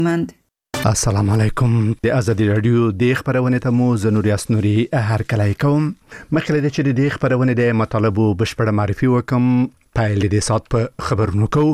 السلام علیکم د ازادي رادیو د خبرونه ته مو زنوریاس نوري هر کله کوم مخکې د چې د خبرونه د مطالبه بشپړ معرفي وکم پایل د سات په خبرونو کو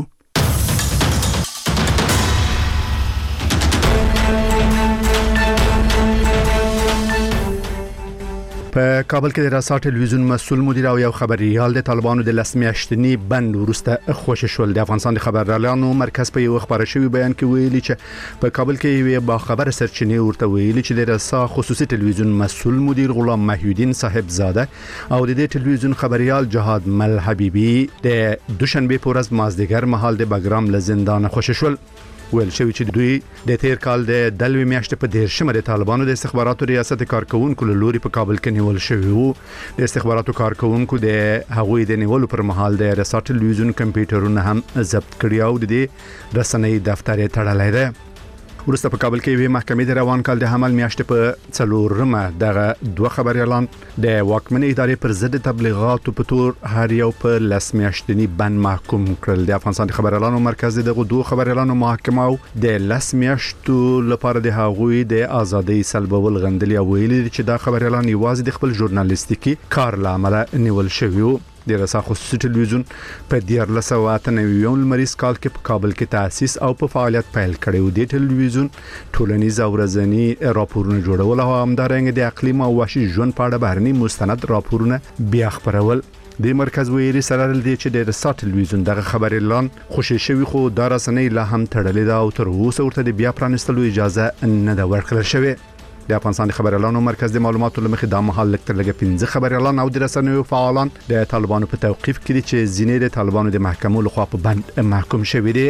په کابل کې د راسا ټلویزیون مسؤل مدیر او یو خبريال د طالبانو د لسمیاشتنی بند ورسته خوش شول د افغانستان د خبريالانو مرکز په یو خبره شوی بیان کې ویلي چې په کابل کې یو با خبر سرچینه ورته ویلي چې د راسا خصوصي ټلویزیون مسؤل مدیر غلام محیودین صاحب زاده او د دې ټلویزیون خبريال جهاد مل حبیبی د دوشنبه پورز مازدیګر مهال د بګرام له زندان خوش شول ویل شوی چې دوی د تیر کال د دلوي میاشتې په 10 د طالبانو د استخباراتو ریاست کارکونکو لوري په کابل کې نیول شوی وو د استخباراتو کارکونکو د هغوی د نیولو پر مهال د رسا ټلویزیون کمپیوټرونه هم ضبط کړی او د رسنۍ دفتر تړلای دی ورسته په کابل کې وی محکمې د روان کال د حمل میاشتې په څلورمه دغه دوه خبريالان د واکمنې ادارې پر ضد تبلیغاتو په تور هر یو په لسمیاشتنی بند محکوم کړل د افغانستان خبريالانو مرکز دغه دوه خبريالانو محاکمه او د لسمیاشتو لپاره د هغوی د ازادۍ سلبول غندلي او ویلي چې دا خبريالان یوازې د خپل ژورنالیستیکي کار لامل نیول شوی وو د رسا خصوصي ټلویزیون په 1998 لمریز کال کې په کابل کې تاسیس او په فعالیت پیل کړی و د ټلویزیون ټولنیز او ورځنی راپورونه جوړول او همدارنګه د اقلیم او وحشي ژوند په اړه بهرني مستند راپورونه بیا خبرول د مرکز ویري سره لدی چې د رسا ټلویزیون دغه خبر اعلان خوشی شوی خو د رسنۍ لا هم تړلې ده او تر اوسه ورته د بیا پرانستلو اجازه نه ده ورکړل شوی د افغانستان خبريالانو مرکز د معلوماتو لمخې د محل لکتر لګ 15 خبريالان او د رسنیو فعالان د طالبانو په توقيف کې چې زینې د طالبانو د محکمو لخوا په بند محکوم شوی دي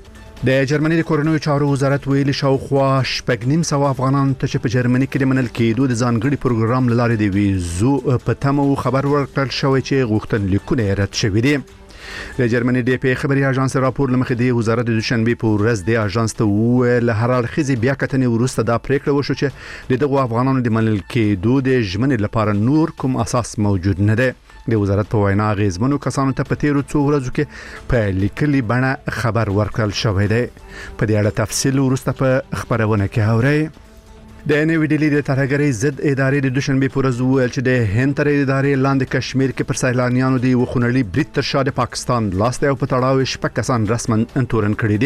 د جرمني د کورونو چارو وزارت ویلي شاوخوا شپږ سو افغانان ته په جرمني کې د منل کېدو د ځانګړي پروګرام لارې د ویزو په تمو خبر ورکړل شوی چې غوښتنلیکونه رد شوی دي د جرمني د پی خبري اژانس راپور لمخې د وزارت د دوشنبه په ورځ د اژانس ته ویل هر اړخیزي بیا کتنې ورسته دا پریکړه وشو چې دغه افغانانو د منل کېدو د ژمنې لپاره نور کوم اساس موجود نه دی د وزارت په وینا غیزمنو کسانو ته په تیرو څو ورځو کې په لیکلي بڼه خبر ورکړل شوی دی په دې اړه تفصیل ورسته په خبرونه کې اورئ د نوې ډیلی د ترهګرۍ ضد ادارې د دوشنبه پر ورځ ویل چې د هند تر ادارې لاندې کشمیر کې پر سیلانیانو دی وخونړي برید تر شا د پاکستان لاسته او په تړاو شپږ کسان رسمن تورن کړي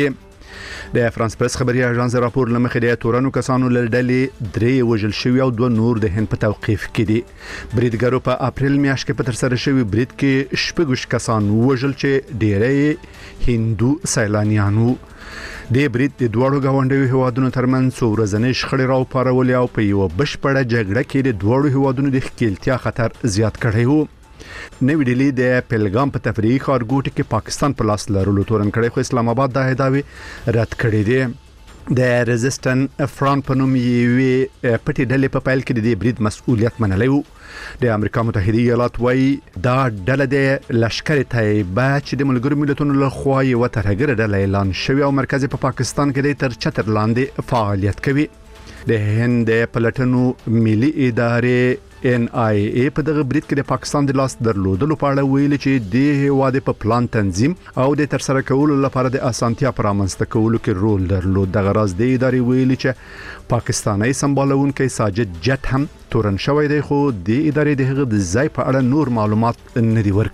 دي د فرانس پریس خبري اژانس راپور لمخې د تورنو کسانو لړډلې درې وژل شوی او دوه نور د هند په توقيف کې دي بریدګرو په اپریل میاشت کې په تر سره شوی برید کې شپږ کسان وژل چې ډېری هندو سیلانیانو د برید د دوړو غونډوي هوادونو ترمن څو ورځنۍ شخړې راو پارولې او په یو بشپړه جګړه کې د دوړو هوادونو د ښکیلتیا خطر زیات کړی وو نوې ډیلی د پلګام په تفریحي ښارګوټ کې پاکستان په لاس لرلو تورن کړی خو اسلام آباد د هداوی رد کړی دی د ریزیسټن فرانت په نوم یوې پټي ډلې په پایل کې د برید مسؤلیت منلی وو د امریکا متحده ایالات وايي دا ډله د لشکر طیبه چې د ملګرو ملتونو له خوا یو ترهګر ډله اعلان شوی او مرکز په پاکستان کې د تر چتر لاندې فعالیت کوي د هند پلټنو ملي ادارې NIA په دغه برید کې د پاکستان د لاس درلودلو په اړه ویل چې د هواد په پلان تنظیم او د ترسره کولو لپاره د اسانتیا پرامنځته کولو کې رول درلود دغه راز د ادارې ویل چې پاکستاني سمبالونکو ساجد جټ هم تورن شوی دی خو د ادارې دغه د ځای په اړه نور معلومات نه دی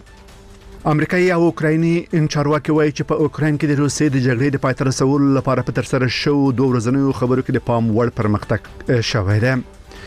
ورکړي امریکایي او اوکرایني چارواکي وایي چې په اوکراین کې د روسیې د جګړې د پای ته رسولو لپاره په ترسره شو دوه ورځنیو خبرو کې د پام وړ پرمختګ شوی دی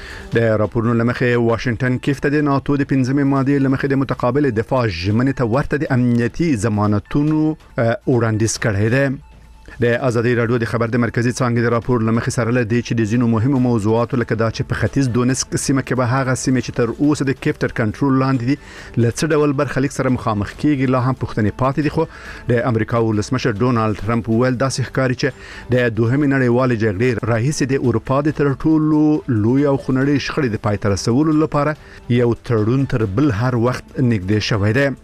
د راپورونو لمخې واشنگټن کېفته د ناتو د 15 ماده لمخې د متقابل دفاع ژمنې ته ورته د امنیتي ضمانتونو وړاندیز کړی دی د ازادي رادیو د خبر د مرکزی څنګه د راپور لمخې سره لدی چې د زینو مهمو موضوعاتو لکه دا چې په ختیځ دونسک سیمه کې به هغه سیمه چې تر اوسه د کیپټر کنټرول لاندې دي لڅ ډول برخلیک سره مخامخ کیږي لا هم پښتنې پاتې دي خو د امریکا ولسمشر ډونالد ټرمپ ویل داسې ښکاري چې د دوهمې نړیوالې جګړې راهیسې د اروپا د تر ټولو لوی او خنړې شخړې د پای ته رسولو لپاره یو تړون تر بل هر وخت نږدې شوی دی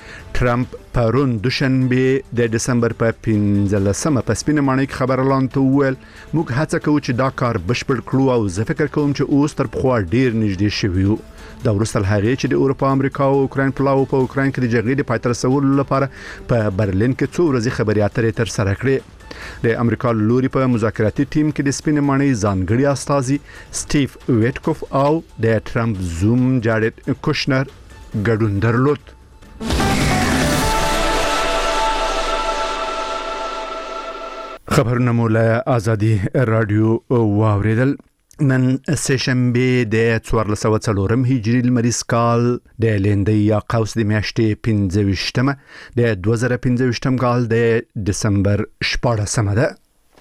ټرمپ پرون دوشنبه د دسمبر په 15مه په سپینه مانۍ خبر اعلان ته ویل موږ هڅه کوو چې دا کار بشپړ کړو او زه فکر کوم چې اوس تر پخوا ډیر نږدې شوی یو دا ورسره هغه چې د اروپا امریکا او اوکراین پلاو په اوکراین کې د جګړې د پای ته رسولو لپاره په برلین کې څو ورځې خبري اترې تر سره کړې د امریکا لوري په مذاکراتي ټیم کې د سپین ماڼۍ ځانګړي استاذي سټیف ویټکوف او د ټرمپ زوم جارډ کوشنر ګډون درلود. خبرونه مولا ازادي رادیو واوریدل. نن سهشنبه د 1404 هجری لمریز کال د لیندۍ یا قوس د میاشتې 15مه د 2015 کال د دسمبر 14مه ده.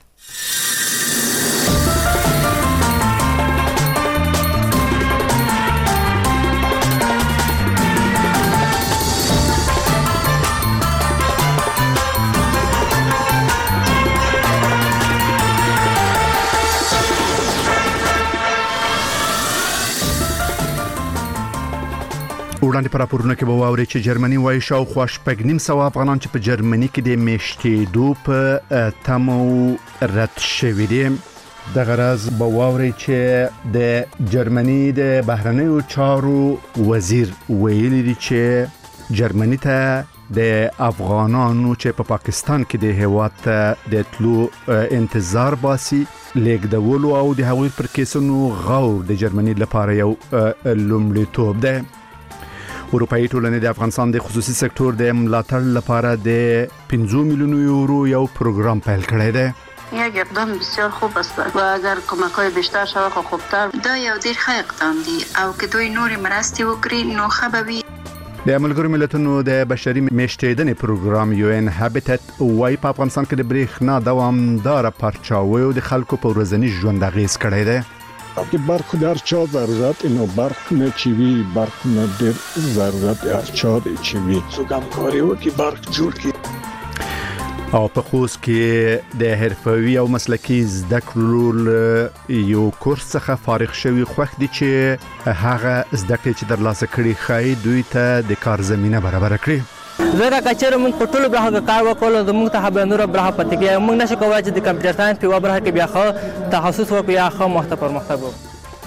وړاندې پر راپورونه کې به واوري چې جرمني وایي شاوخوا 9.5 افغانان چې په جرمني کې د میشتېدو په تمو رد شوي دي. د غرض به واوري چې د جرمني د بهرنیو چارو وزیر ویلي دي چې جرمني ته د افغانانو چې په پاکستان کې د هیواد ته د تلو انتظار باسي لیکدولو او د هغوی پر کیسونو غور د جرمني لپاره یو لومړیتوب ده. اروپאי ټولنې د افغانستان د خصوصي سکتور د ملاتړ لپاره د 5 میلیون یورو یو پروګرام پیل کړی دی. یک اقدام بسیار خوب است و اگر کمک‌های بیشتر شود خو خوبتر. دا یو ډیر ښه اقدام دی او که دوی نور مرستې وکړي نو ښه به وي. د ملګرو ملتونو د بشري میشتېدنې پروګرام UN هابیټټ وايي په افغانستان کې د برېښنا دوامدار پرچاوي او د خلکو په ورځني ژوند اغیز کړی دی. که برق در چا ضرورت اینو برق نه چوی برق نه در ضرورت هر چا دی چوی سو همکاری و که برق جوړ کی او په خوست کې د حرفوي او مسلکي زده کړو یو کورس څخه فارغ شوی خوښ دي چې هغه زده کړې چې درلاسه کړي خای دوی ته د کار زمينه برابر کړي. زه کچره مونږ په ټولو برخو کار وکړو زموږ ته به نور برخه پاتې کیږي مونږ نشو کولای چې د کمپیوټر ساينس په برخه کې بیا خو تخصص وکړو یا خو مخته پرمختګ وکړو.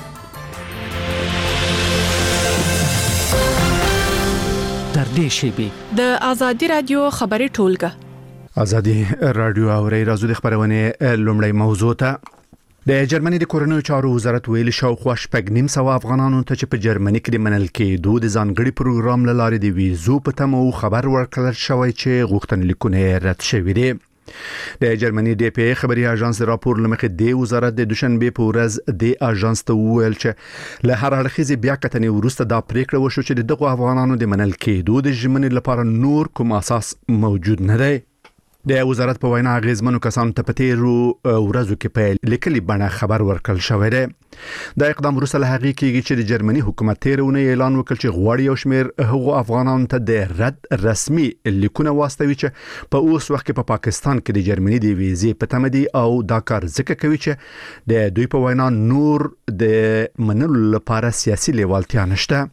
در دې شیبي د ازادي رادیو خبري ټولګه ازادي رادیو اوري راځو د خبرونه لومړی موضوع ته. د جرمني د کورنیو چارو وزارت ویلي شاوخوا 9.5 افغانانو ته چې په جرمني کې د منل کېدو د ځانګړي پروګرام له لارې د ویزو په تمو خبر ورکړل شوی چې غوښتنلیکونه رد شوي دي. د جرمني د پی خبري اژانس راپور لمخې د وزارت د دوشنبه په ورځ د اژانس ته ویل چې له هر اړخیز بیا کتنې وروسته دا پریکړه وشو چې دغه افغانانو د منل کېدو د ژمنې لپاره نور کوم اساس موجود نه دی. د وزارت په وینا غیزمنو کسانو ته په تیرو ورځو کې په لیکلي بڼه خبر ورکړل شوی دی. دا اقدام وروسته له هغې کېږي چې د جرمني حکومت تیرونه اعلان وکړ چې غواړي یو شمېر هغو افغانانو ته د رد رسمي لیکونه واستوي چې په اوس وخت کې په پاکستان کې د جرمني د ویزې په تمه دي او دا کار ځکه کوي چې د دوی په وینا نور د منلو لپاره سیاسي لیوالتیا نشته.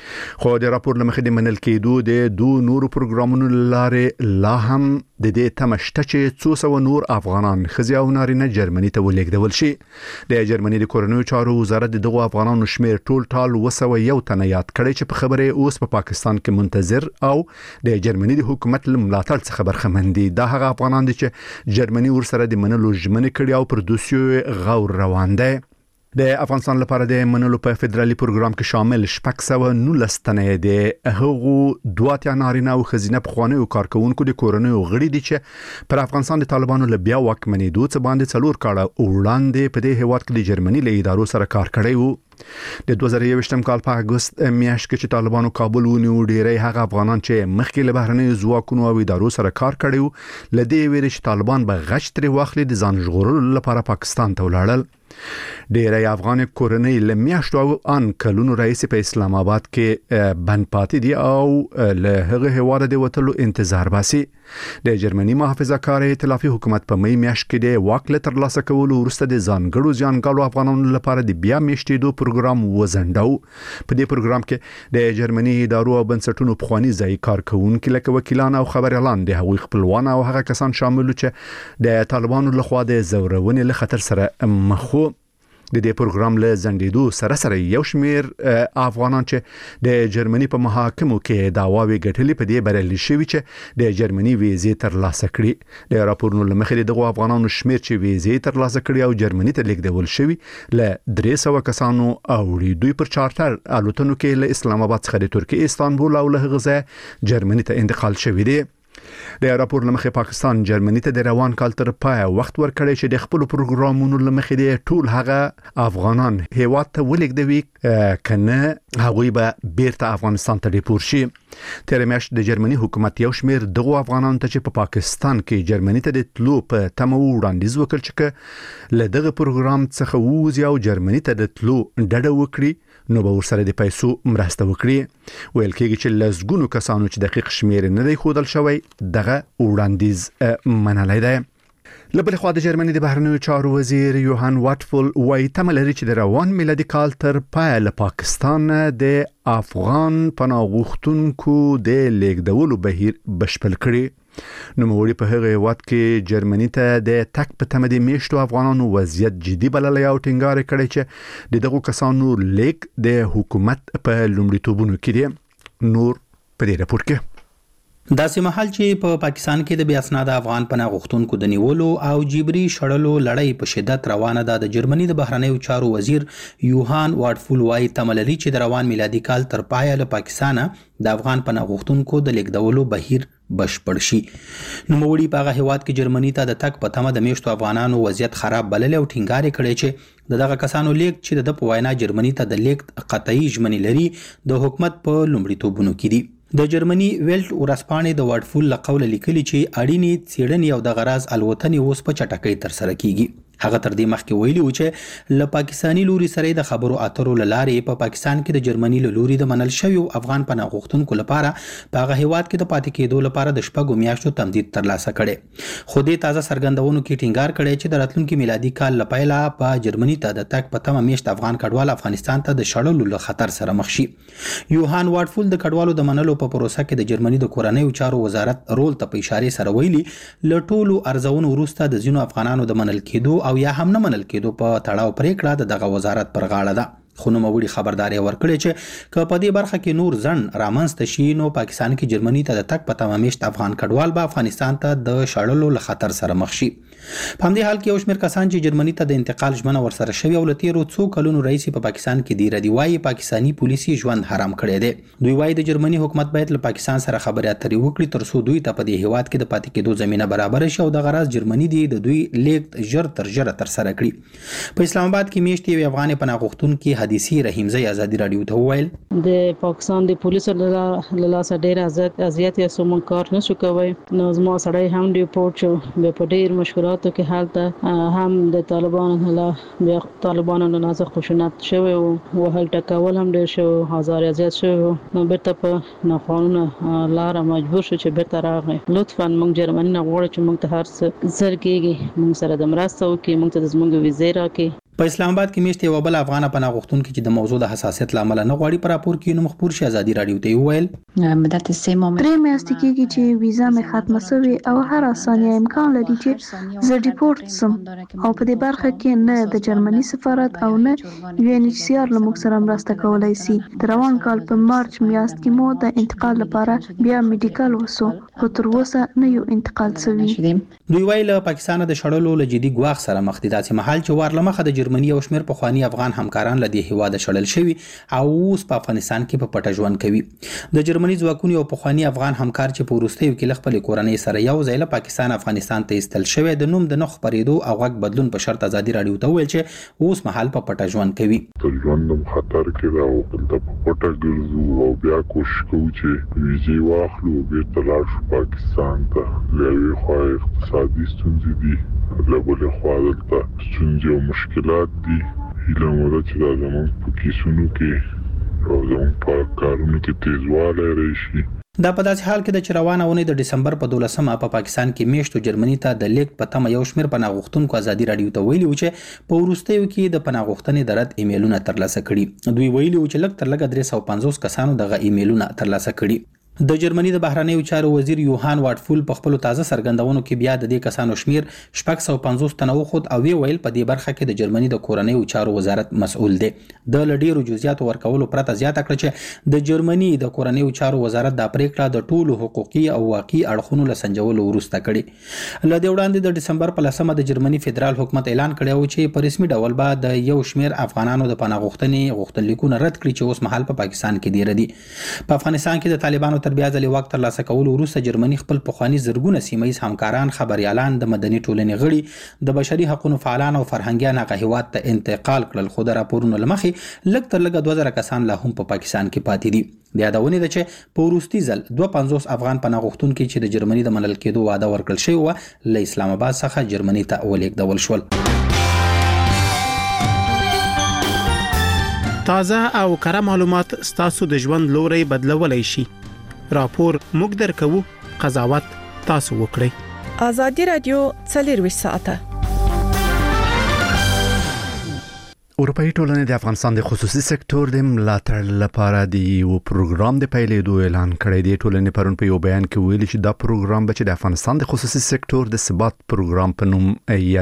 خو د راپور لمخې د منل کېدو د دوه نورو پروګرامونو لارې لا هم د دې تمشته چې 200 نور افغانان خزي او نارینه جرمني ته ولیږدول شي. د جرمني د کورنیو چارو وزارت دغه افغانانو شمیر ټال 201 تنه یاد کړي چې په خبره اوس په پاکستان کې منتظر او د جرمني د حکومت ملاتړ څخه برخمن دي. دا هغه افغانان دي چې جرمني ورسره د منلو ژمنه کړي او پر دوسیو غور روان دي. د افغانستان لپاره د منلو په فدرالي پروګرام کې شامل 619 تنه د هغو دوه نارینه او خزینه په خوانیو کارکونکو د کورنیو غړي دي چې پر افغانستان د طالبانو له بیا واکمنېدو څخه باندې څلور کاله وړاندې په دې هیواد کې د جرمني له ادارو سره کار کړی وو. د 2021 کال په اگست میاشت کې چې طالبانو کابل ونیو ډیری هغه افغانان چې مخکې له بهرنیو ځواکونو او ادارو سره کار کړی لدی ویل چې طالبان به غچ تر واخلي د ځان ژغورلو لپاره پاکستان ته ولاړل. ډیری افغان کورنۍ لمیاشتو ان کلونو رئیس په اسلام آباد کې بند پاتې دي او له هغه هواره د وټلو انتظار باسي. د جرمني محافظه کار ائتلافي حکومت په مې میاشت کې د واکله تر لاسه کولو وروسته د ځانګړو ځانګړو افغانانو لپاره د بیا میشتېدو پروګرام وزنداو. په دې پروګرام کې د جرمني ادارو او بنسټونو پخوانی ځای کارکونکو لکه وکیلان او خبريالان د هغوی خپلوان او هغه کسان شامل چې د طالبانو لخوا د زورونې له خطر سره مخ وو. د دې پروګرام له زندیدو سره یو شمیر افغانان چې د جرمني په محاکمو کې دعواوې ګټلې په دې بریالي شوي چې د جرمني ویزې ترلاسه کړي. د راپورونو له مخې دغه افغانانو شمیر چې ویزې ترلاسه کړي او جرمني ته لیږدول شوي له 300 کسانو او دوی پر چارټر الوتنو کې له اسلام آباد څخه د ترکیه استانبول او له غزه جرمني ته انتقال شوي دي. د راپور لمخې پاکستان جرمني ته د روان کال تر پای وخت ورکړی چې د خپل پروګرامونو لمخې د ټول هغه افغانان هیواد ته ولېږدوي کنه هغوی به بیرته افغانستان ته ډیپور شي. تیر میاشت د جرمني حکومت یو شمیر دغه افغانان ته چې په پاکستان کې جرمني ته د تلو په تمه وړاندیز وکړ چې له دغه پروګرام څخه ووځي او جرمني ته د تلو ډډه وکړي نو به ورسره د پیسو مرسته وکړي. ویل کېږي چې لزګونو کسانو چې دقیق شمیر نه دی ښودل شوی دغه وړاندیز منلی دی. له بلې خوا د جرمني د بهرنیو چارو وزیر یوهان واټفول وایي تمه لري چې د روان میلادي کال تر پایه له پاکستان د افغان پناه غوښتونکو د لیږدولو بهیر بشپړ کړي. نوموړي په هغه هیواد کې جرمني ته د تک په تمه د میشتو افغانانو وضعیت جدي بللی او ټینګار کړی چې دغه کسانو لیک د حکومت په لومړیتوبونو کې دی. نور په دې راپور کې داسې مهال چې په پاکستان کې د بیا اسناد افغان پناه غوښتونکو د نیولو او جبري شړلو لړۍ په شدت روانه ده. د جرمني د بهرنیو چارو وزیر یوهان واټفول وایي تمه لري چې د روان میلادي کال تر پایه له پاکستان د افغان پناه غوښتونکو د لیږدولو بهیر بشپړ شي. نوموړي په هغه هیواد کې جرمني ته د تک په تمه د میشتو افغانانو وضعیت خراب بللی او ټینګار کړی چې دغه کسانو لیک چې د په وینا جرمني ته د لیک قطعي ژمنې لري د حکومت په لومړیتوبونو کې دي. د جرمني ویلټ ورځپاڼې د واټفول له قوله لیکلي چې اړینې څېړنې او د غراض الوتنې اوس په چټکۍ ترسره کیږي. هغه تر دې مخکې ویلي و چې له پاکستاني لوري سره د خبرو اترو لارې په پاکستان کې د جرمني له لوري د منل شویو افغان پناه غوښتونکو لپاره په هغه هیواد کې د پاتې کېدو لپاره د 6 میاشتو تمدید ترلاسه کړي. خو دې تازه څرګندونو کې ټینګار کړی چې د راتلونکي میلادي کال لپاره په جرمني ته د تک په تمه میشت افغان کډوال افغانستان ته د شړلو له خطر سره مخ شي. یوهان واټفول د کډوالو د منلو په پروسه کې د جرمني د کورنیو چارو وزارت رول ته په اشاره سره ویلي له ټولو ارزونو وروسته د ځینو افغانانو د منل کېدو او یا هم نه منل کېدو په تړاو پریکړه د دغه وزارت پر غاړه ده. خو نوموړي خبرداري ورکړي چې که په دې برخه کې نور ځنډ رامنځته شي نو پاکستان کې جرمني ته د تک په تمه میشت افغان کډوال به افغانستان ته د شړلو له خطر سره مخ شي. په همدې حال کې یو شمېر کسان چې جرمني ته د انتقال ژمنه ورسره شوی او له تیرو څو کلونو راهیسې په پاکستان کې دی ردی وایي پاکستاني پولیسي ژوند حرام کړی دی. دوی وایي د جرمني حکومت باید له پاکستان سره خبرې اترې وکړي ترڅو دوی ته په دې هیواد کې د پاتې کېدو زمینه برابر شي او د غراض جرمني دی د دوی لیږد ژر تر ژره ترسره کړي. په اسلام آباد کې میشتې یو افغان پناه غوښتونکي حدیثي رحیمزی ازادي رادیو ته وویل د پاکستان د پولیسو له لاسه ډېر اذیت یا سمون کار نشو کوي. نو زما سړی هم ډیپورټ شو بیا په ډېر مشکلاتو کې حالت هم د طالبانو له بیا طالبانو له نازه خشونت شوی او وهل ټکول هم ډېر شو هزار اذیت شو نو بیرته په ناقانونه لار مجبور شو چې بیرته راغی. لطفا موږ جرمني نه غواړو چې موږ ته هر څه زر کېږي موږ سره د مرسته وکړي موږ ته د زموږ ویزې راکړي. په اسلام آباد کې میشته یو بل افغان پناه غوښتونکي چې د موضوع د حساسیت لامل نه غواړي پر راپور کې نو مخبر شي ازادي رادیو ته ویل مدت 3 میاشتې کېږي چې ویزا مې ختمه شوې او هر ثانیه امکان لري چې زه ډیپورټ سم او په دې برخه کې نه د جرمني سفارت او نه UNHCR له موږ سره مرسته کولای شي. د روان کال په مارچ میاشت کې مو د انتقال لپاره بیا میډیکل وسو خو تر اوسه نه یو انتقال شوی. دوی ویل پاکستان د شړلو له جدي ګواښ سره مخ دي. داسې محل چې وارلمخه د جرمني او شمیر پخوانی افغان همکاران له دې هیواده شړل شوی او اوس په افغانستان کې په پټه ژوند کوي. د جرمني ځواکونو او پخوانی افغان همکار چې په وروستیو کې خپل کورنۍ سره یو ځای له پاکستان افغانستان ته ایستل شوی د نوم د نخ پریدو او غږ بدلون په شرط ازادي رادیو ته ویل چې اوس مهال په پټه ژوند کوي. ژوند خطر کې دا او د پټه ګرځو او بیا کوشش کوو چې ویزې واخلو بیرته لاړ شو پاکستان ته. لوی خو اقتصادي ستونزې دي له بلې خوا دلته ستونزې او مشکلات دي. هیله مو ده چې دا زموږ په کیسونو کې او زموږ په کارونو کې تیزوالی راشي. دا په داسې حال کې د روانه اونۍ د ډسمبر په 12مه په پاکستان کې میشتو جرمني ته د لیک په تمه یو شمېر پناه غوښتونکو ازادي رادیو ته ویلي و چې په وروستیو کې د پناه غوښتنې د رد ایمیلونه ترلاسه کړي. دوی ویلي و چې لږ تر لږه 350 کسانو دغه ایمیلونه ترلاسه کړي. د جرمني د بهرنیو چارو وزیر یوهان وارټفول په خپل تازه څرګندونو کې بیا د دې کسانو شمیر 650 تنه وخت او ویل په دې برخه کې د جرمني د کورنیو چارو وزارت مسؤل دی. د لډیرو جزئیات ورکولو پرته زیاته کړ چې د جرمني د کورنیو چارو وزارت د پریکړه د ټولو حقوقي او واقعي اړخونو له سنجولو وروسته کړي. ل دې وړاندې د ډسمبر په 10مه د جرمني فدرال حکومت اعلان کړی و چې په رسمي ډول به د یو شمیر افغانانو د پناه غوښتنې غوښتنلیکونه رد کړي چې اوس مهال په پاکستان کې دی ردي. په افغانستان کې د طالبانو تر بیا ځلې واک ترلاسه کولو وروسته جرمني خپل پخواني زرګونه سیمایي همکاران خبريالان د مدني ټولنې غړي د بشري حقوقو فعالان او فرهنګيان هغه هیواد ته انتقال کړل خو د راپورونو لمخې لږ تر لږه 2000 کسان لا هم په پاکستان کې پاتې دي. د یادونې ده چې په وروستي ځل 250 افغان پناه غوښتونکي چې د جرمني د منل کېدو وعده ورکړل شوی و له اسلام آباد څخه جرمني ته ولېږدول شول. تازه او کره معلومات ستاسو د ژوند لوري بدلولای شي. راپور موږ درکو، قضاوت تاسو وکړئ. ازادي رادیو 24 ساعته. اروپאי ټولنې د افغانستان د خصوصي سکتور د ملاتړ لپاره د یو پروګرام د پیلېدو اعلان کړی دی. ټولنې پرون په یو بیان کې ویلي چې دا پروګرام به چې د افغانستان د خصوصي سکتور د ثبات پروګرام په نوم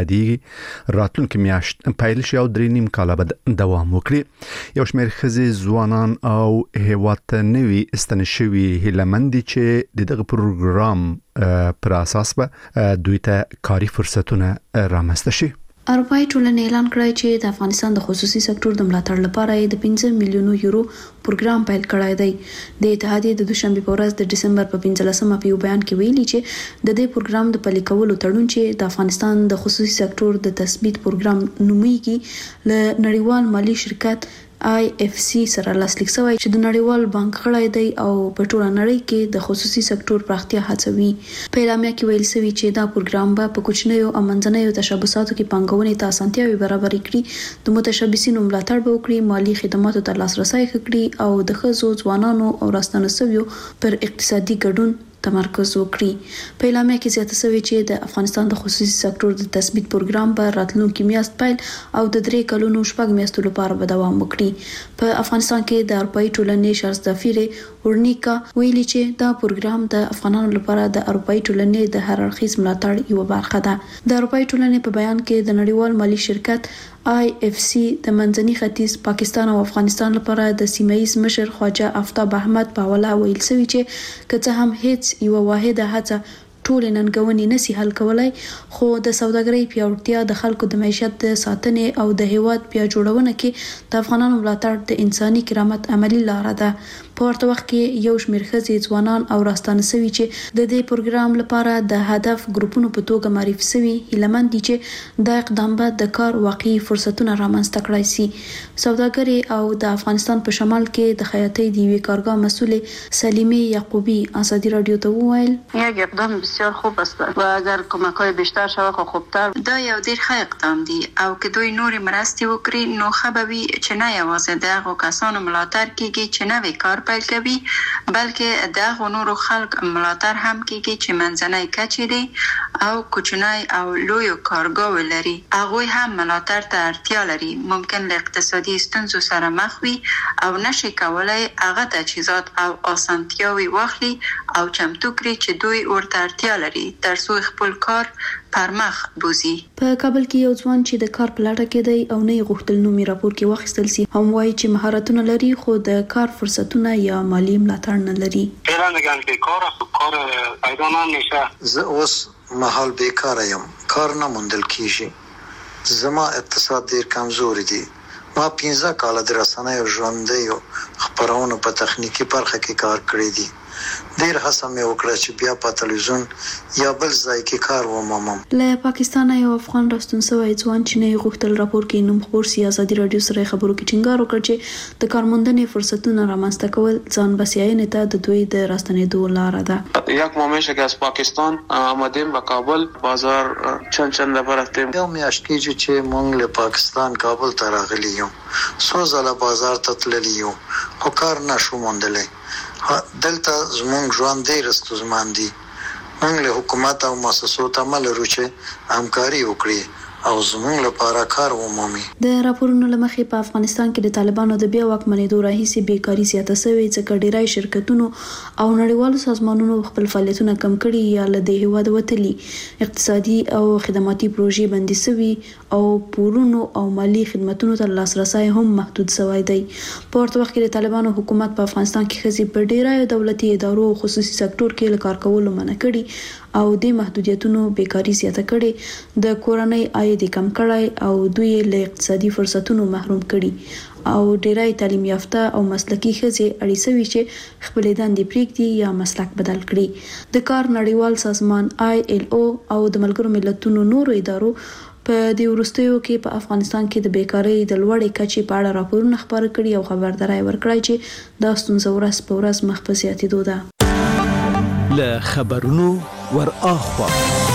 یادېږي راتلونکي میاشت پیل شي او 3.5 کاله به دوام وکړي. یو شمېر ښځې، ځوانان او هیواد ته نوي استنې شوي هیلهمند دي چې دغه پروګرام پر اساس به دوی ته کاري فرصتونه رامنځته شي. اروپאי ټولنې اعلان کړی چې د افغانستان د خصوصي سکتور د ملاتړ لپاره د 15 میلیونو یورو پروګرام پیل کړی دی. د اتحادیې د دوشنبه په ورځ د ډسمبر په 15مه په یو بیان کې ویلي چې د دې پروګرام د پلي کولو تړون چې د افغانستان د خصوصي سکتور د تثبیت پروګرام نومیږي له نړیوال مالی شرکت IFC سره لاسلیک شوی چې د نړیوال بانک غړی دی او په ټوله نړۍ کې د خصوصي سکتور پراختیا هڅوي. په اعلامیه کې ویل شوی چې دا پروګرام به په کوچنیو او منځنیو تشبثاتو کې پانګونې ته اسانتیاوي برابر کړي، د متشبثینو ملاتړ به وکړي، مالی خدماتو ته لاسرسي وکړي او د ښځو، ځوانانو او راستنه شویو پر اقتصادي ګډون تمرکز وکړي. په اعلامیه کې زیاته شوی چې د افغانستان د خصوصي سکتور د تثبیت پروګرام به راتلونکي میاشت پیل او د 3 کلونو شپږ میاشتو لپاره به دوام وکړي. په افغانستان کې د اروپאי ټولنې شارستافیر ورنیکا ویلي چې دا پروګرام د افغانانو لپاره د اروپאי ټولنې د هررخیز ملاتړ یو برخه ده. د اروپאי ټولنې په بیان کې د نړیوال مالی شرکت IFC د منځني ختیځ، پاکستان او افغانستان لپاره د سیمایي مشر خواجه آفتاب احمد په حواله ویل شوی چې که څه هم هیڅ یو واحده هڅه ټول ننګونې نسی حل کولای، خو د سوداګرۍ پیاوړتیا، د خلکو د معیشت د ساتنې او د هیواد بیا جوړونه کې د افغانانو ملاتړ د انساني کرامت عملی لاره ده. په ورته وخت کې یو شمېر ښځې، ځوانان او راستانه شوي چې د دې پروګرام لپاره د هدف ګروپونو په توګه معرفي شوي هیلهمند دي چې دا اقدام به د کار واقعي فرصتونه رامنځته کړای شي. سوداګري او د افغانستان په شمال کې د خیاطۍ د یوې کارګاه مسؤل سلیمه یعقوبی ازادي رادیو ته وویل یک اقدام بسیار خوب است و اگر کمک‌های بیشتر شود خو خوبتر. دا یو ډیر ښه اقدام دی او که دوی نورې مرستې وکړي نو ښه به وي چې نه یوازې د هغو کسانو ملاتړ کیږي چې نوې کار پیل کوي، بلکې د هغو نورو خلک ملاتړ هم کیږي چې منځنۍ کچې دي او کوچنی او لوی کارګاه لري. هغوی هم ملاتړ ته اړتیا لري، ممکن له اقتصادي ستونزو سره مخ وي او نشي کولای هغه تجهیزات او اسانتیاوي واخلي او چمتو کړي چې دوی ورته اړتیا لري ترڅو خپل کار پرمخ بوزي. په کابل کې یو ځوان چې د کار په لټه کې دی او نه غوښتل نومي راپور کې واخیستل سي هم وایي چې مهارتونه لري خو د کار فرصتونه یا مالی ملاتړ نه لري. فعلا میگن بیکار کار پیدا نمیشه. زه اوس محل بیکار یم، کار نه موندل کیږي. زما اقتصاد ډیر کمزوري دی. ما 15 کاله د رسنیو ژوندۍ خبرونو په تخنیکی برخه کې کار کړی دی. ډیر هڅه مې وکړه چې بیا په تلویزیون یا بل ځای کې کار ومومم. له پاکستان یو افغان راستون شوی ځوان چې نه غوښتل راپور کې نوم خبر سي ازادي رادیو سره خبرو کې ټینګار وکړ چې د کارموندنې فرصتونه رامنځته کول ځان بسیاینې ته د دوی د راستنېدو لاره ده. یک ماه میشه که از پاکستان آمدیم به کابل، بازار چند نفر رفتیم. یو میاشت کېږي چې موږ له پاکستان کابل ته راغلي یو. څو ځله بازار ته تللی یو خو کار نشو موندلی. دلته زموږ ژوند ډېر ستونزمن دی. موږ له حکومت او مؤسسو ته امر لرو چې همکاري وکړي او زموږ لپاره کار ومومي. د راپورونو لمخې په افغانستان کې د طالبانو د بیا واکمنېدو راهیسې بیکاري زیاته شوې، ځکه ډیری شرکتونو او نړیوالو سازمانونو خپل فعالیتونه کم کړي یا له دې هیواد وتلي، اقتصادي او خدماتي پروژې بندي شوي او پورونو او مالی خدماتونو ته لاسرسی هم محدود شوی دی. په ورته وخت کې د طالبانو حکومت په افغانستان کې ښځې په ډیری دولتي ادارو او خصوصي سکتور کې له کار کولو منع کړي او د محدودیتونو بیکاري زیاته کړي، د کورنۍ عاید کم کړی او دوی له اقتصادي فرصتونو محروم کړي او ډیری تعلیم یافته او مسلکي ښځې اړ شوي چې خپل دندې پریږدي یا مسلک بدل کړي. د کار نړیوال سازمان ILO او د ملګرو ملتونو نورو ادارو په دې وروستیو کې په افغانستان کې د بیکارۍ د لوړې کچې په اړه راپورونه خپاره کړي او خبرداري ورکړي چې دا ستونزه ورځ په ورځ مخ په زیاتېدو ده. له خبرونو ور اخوا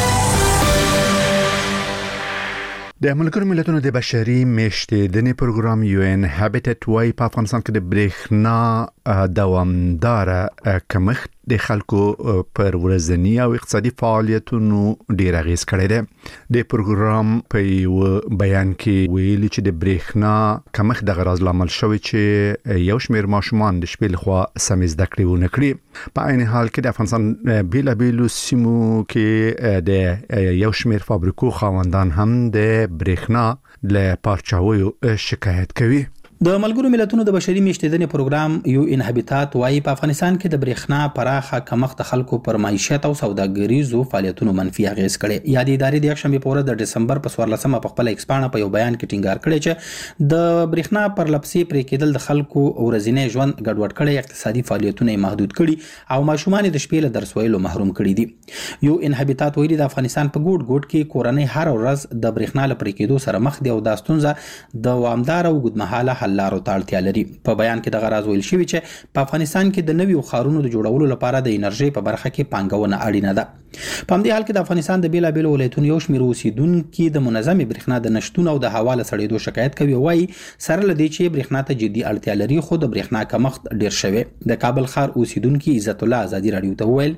د ملګرو ملتونو د بشري میشتېدنې پروګرام UN Habitat وايي په افغانستان کې د برېښنا دوامداره کمښت د خلکو پر ورځني او اقتصادي فعالیتونو ډیر اغیز کړی دی. د پروګرام په یو بیان کې ویلي چې د برېښنا کمښت د غرض لامل شوی چې یو شمېر ماشومان د شپې لخوا سم زده کړې ونه کړي. په عین حال کې د افغانستان بیلابیلو سیمو کې د یو شمېر فابریکو خاوندان هم د برېښنا له پارچاویو شکایت کوي. د ملګرو ملتونو د بشري میشتېدنې پروګرام UN Habitat وايي په افغانستان کې د برېښنا پراخه کمښت خلکو پر معیشت او سوداګریزو فعالیتونو منفي اغیز کړي. یادې ادارې د یکشنبه په ورځ د ډسمبر په 14مه په خپل ایکسپانه په یو بیان کې ټینګار کړی چې د برېښنا پر لپسې پرې کېدل د خلکو ورځنی ژوند ګډوډ کړي، اقتصادي فعالیتونه محدود کړي او ماشومان د شپې له درس ویلو محروم کړي دي. UN Habitat ویلي د افغانستان په ګوټ ګوټ کې کورنۍ هر ورځ د برېښنا لپاره کېدو سره مخ دي او دا ستونزه د دوامدار او اوږدمهاله حل لارو ته اړتیا لري. په بیان کې د غرض ویل شوی چې په افغانستان کې د نویو ښارونو د جوړولو لپاره د انرژي په برخه کې پانګونه اړینه ده. په همدې حال کې د افغانستان د بیلابیلو ولایتونو یو شمېر اوسیدونکو د منظمې برېښنا د نشټون او د هوا له سړېدو شکایت کوي. وایي سره له دې چې برېښنا ته جدي اړتیا لري خو د برېښنا کمښت ډیر شوی. د کابل ښار اوسیدونکو عزت الله آزادي رادیو ته وویل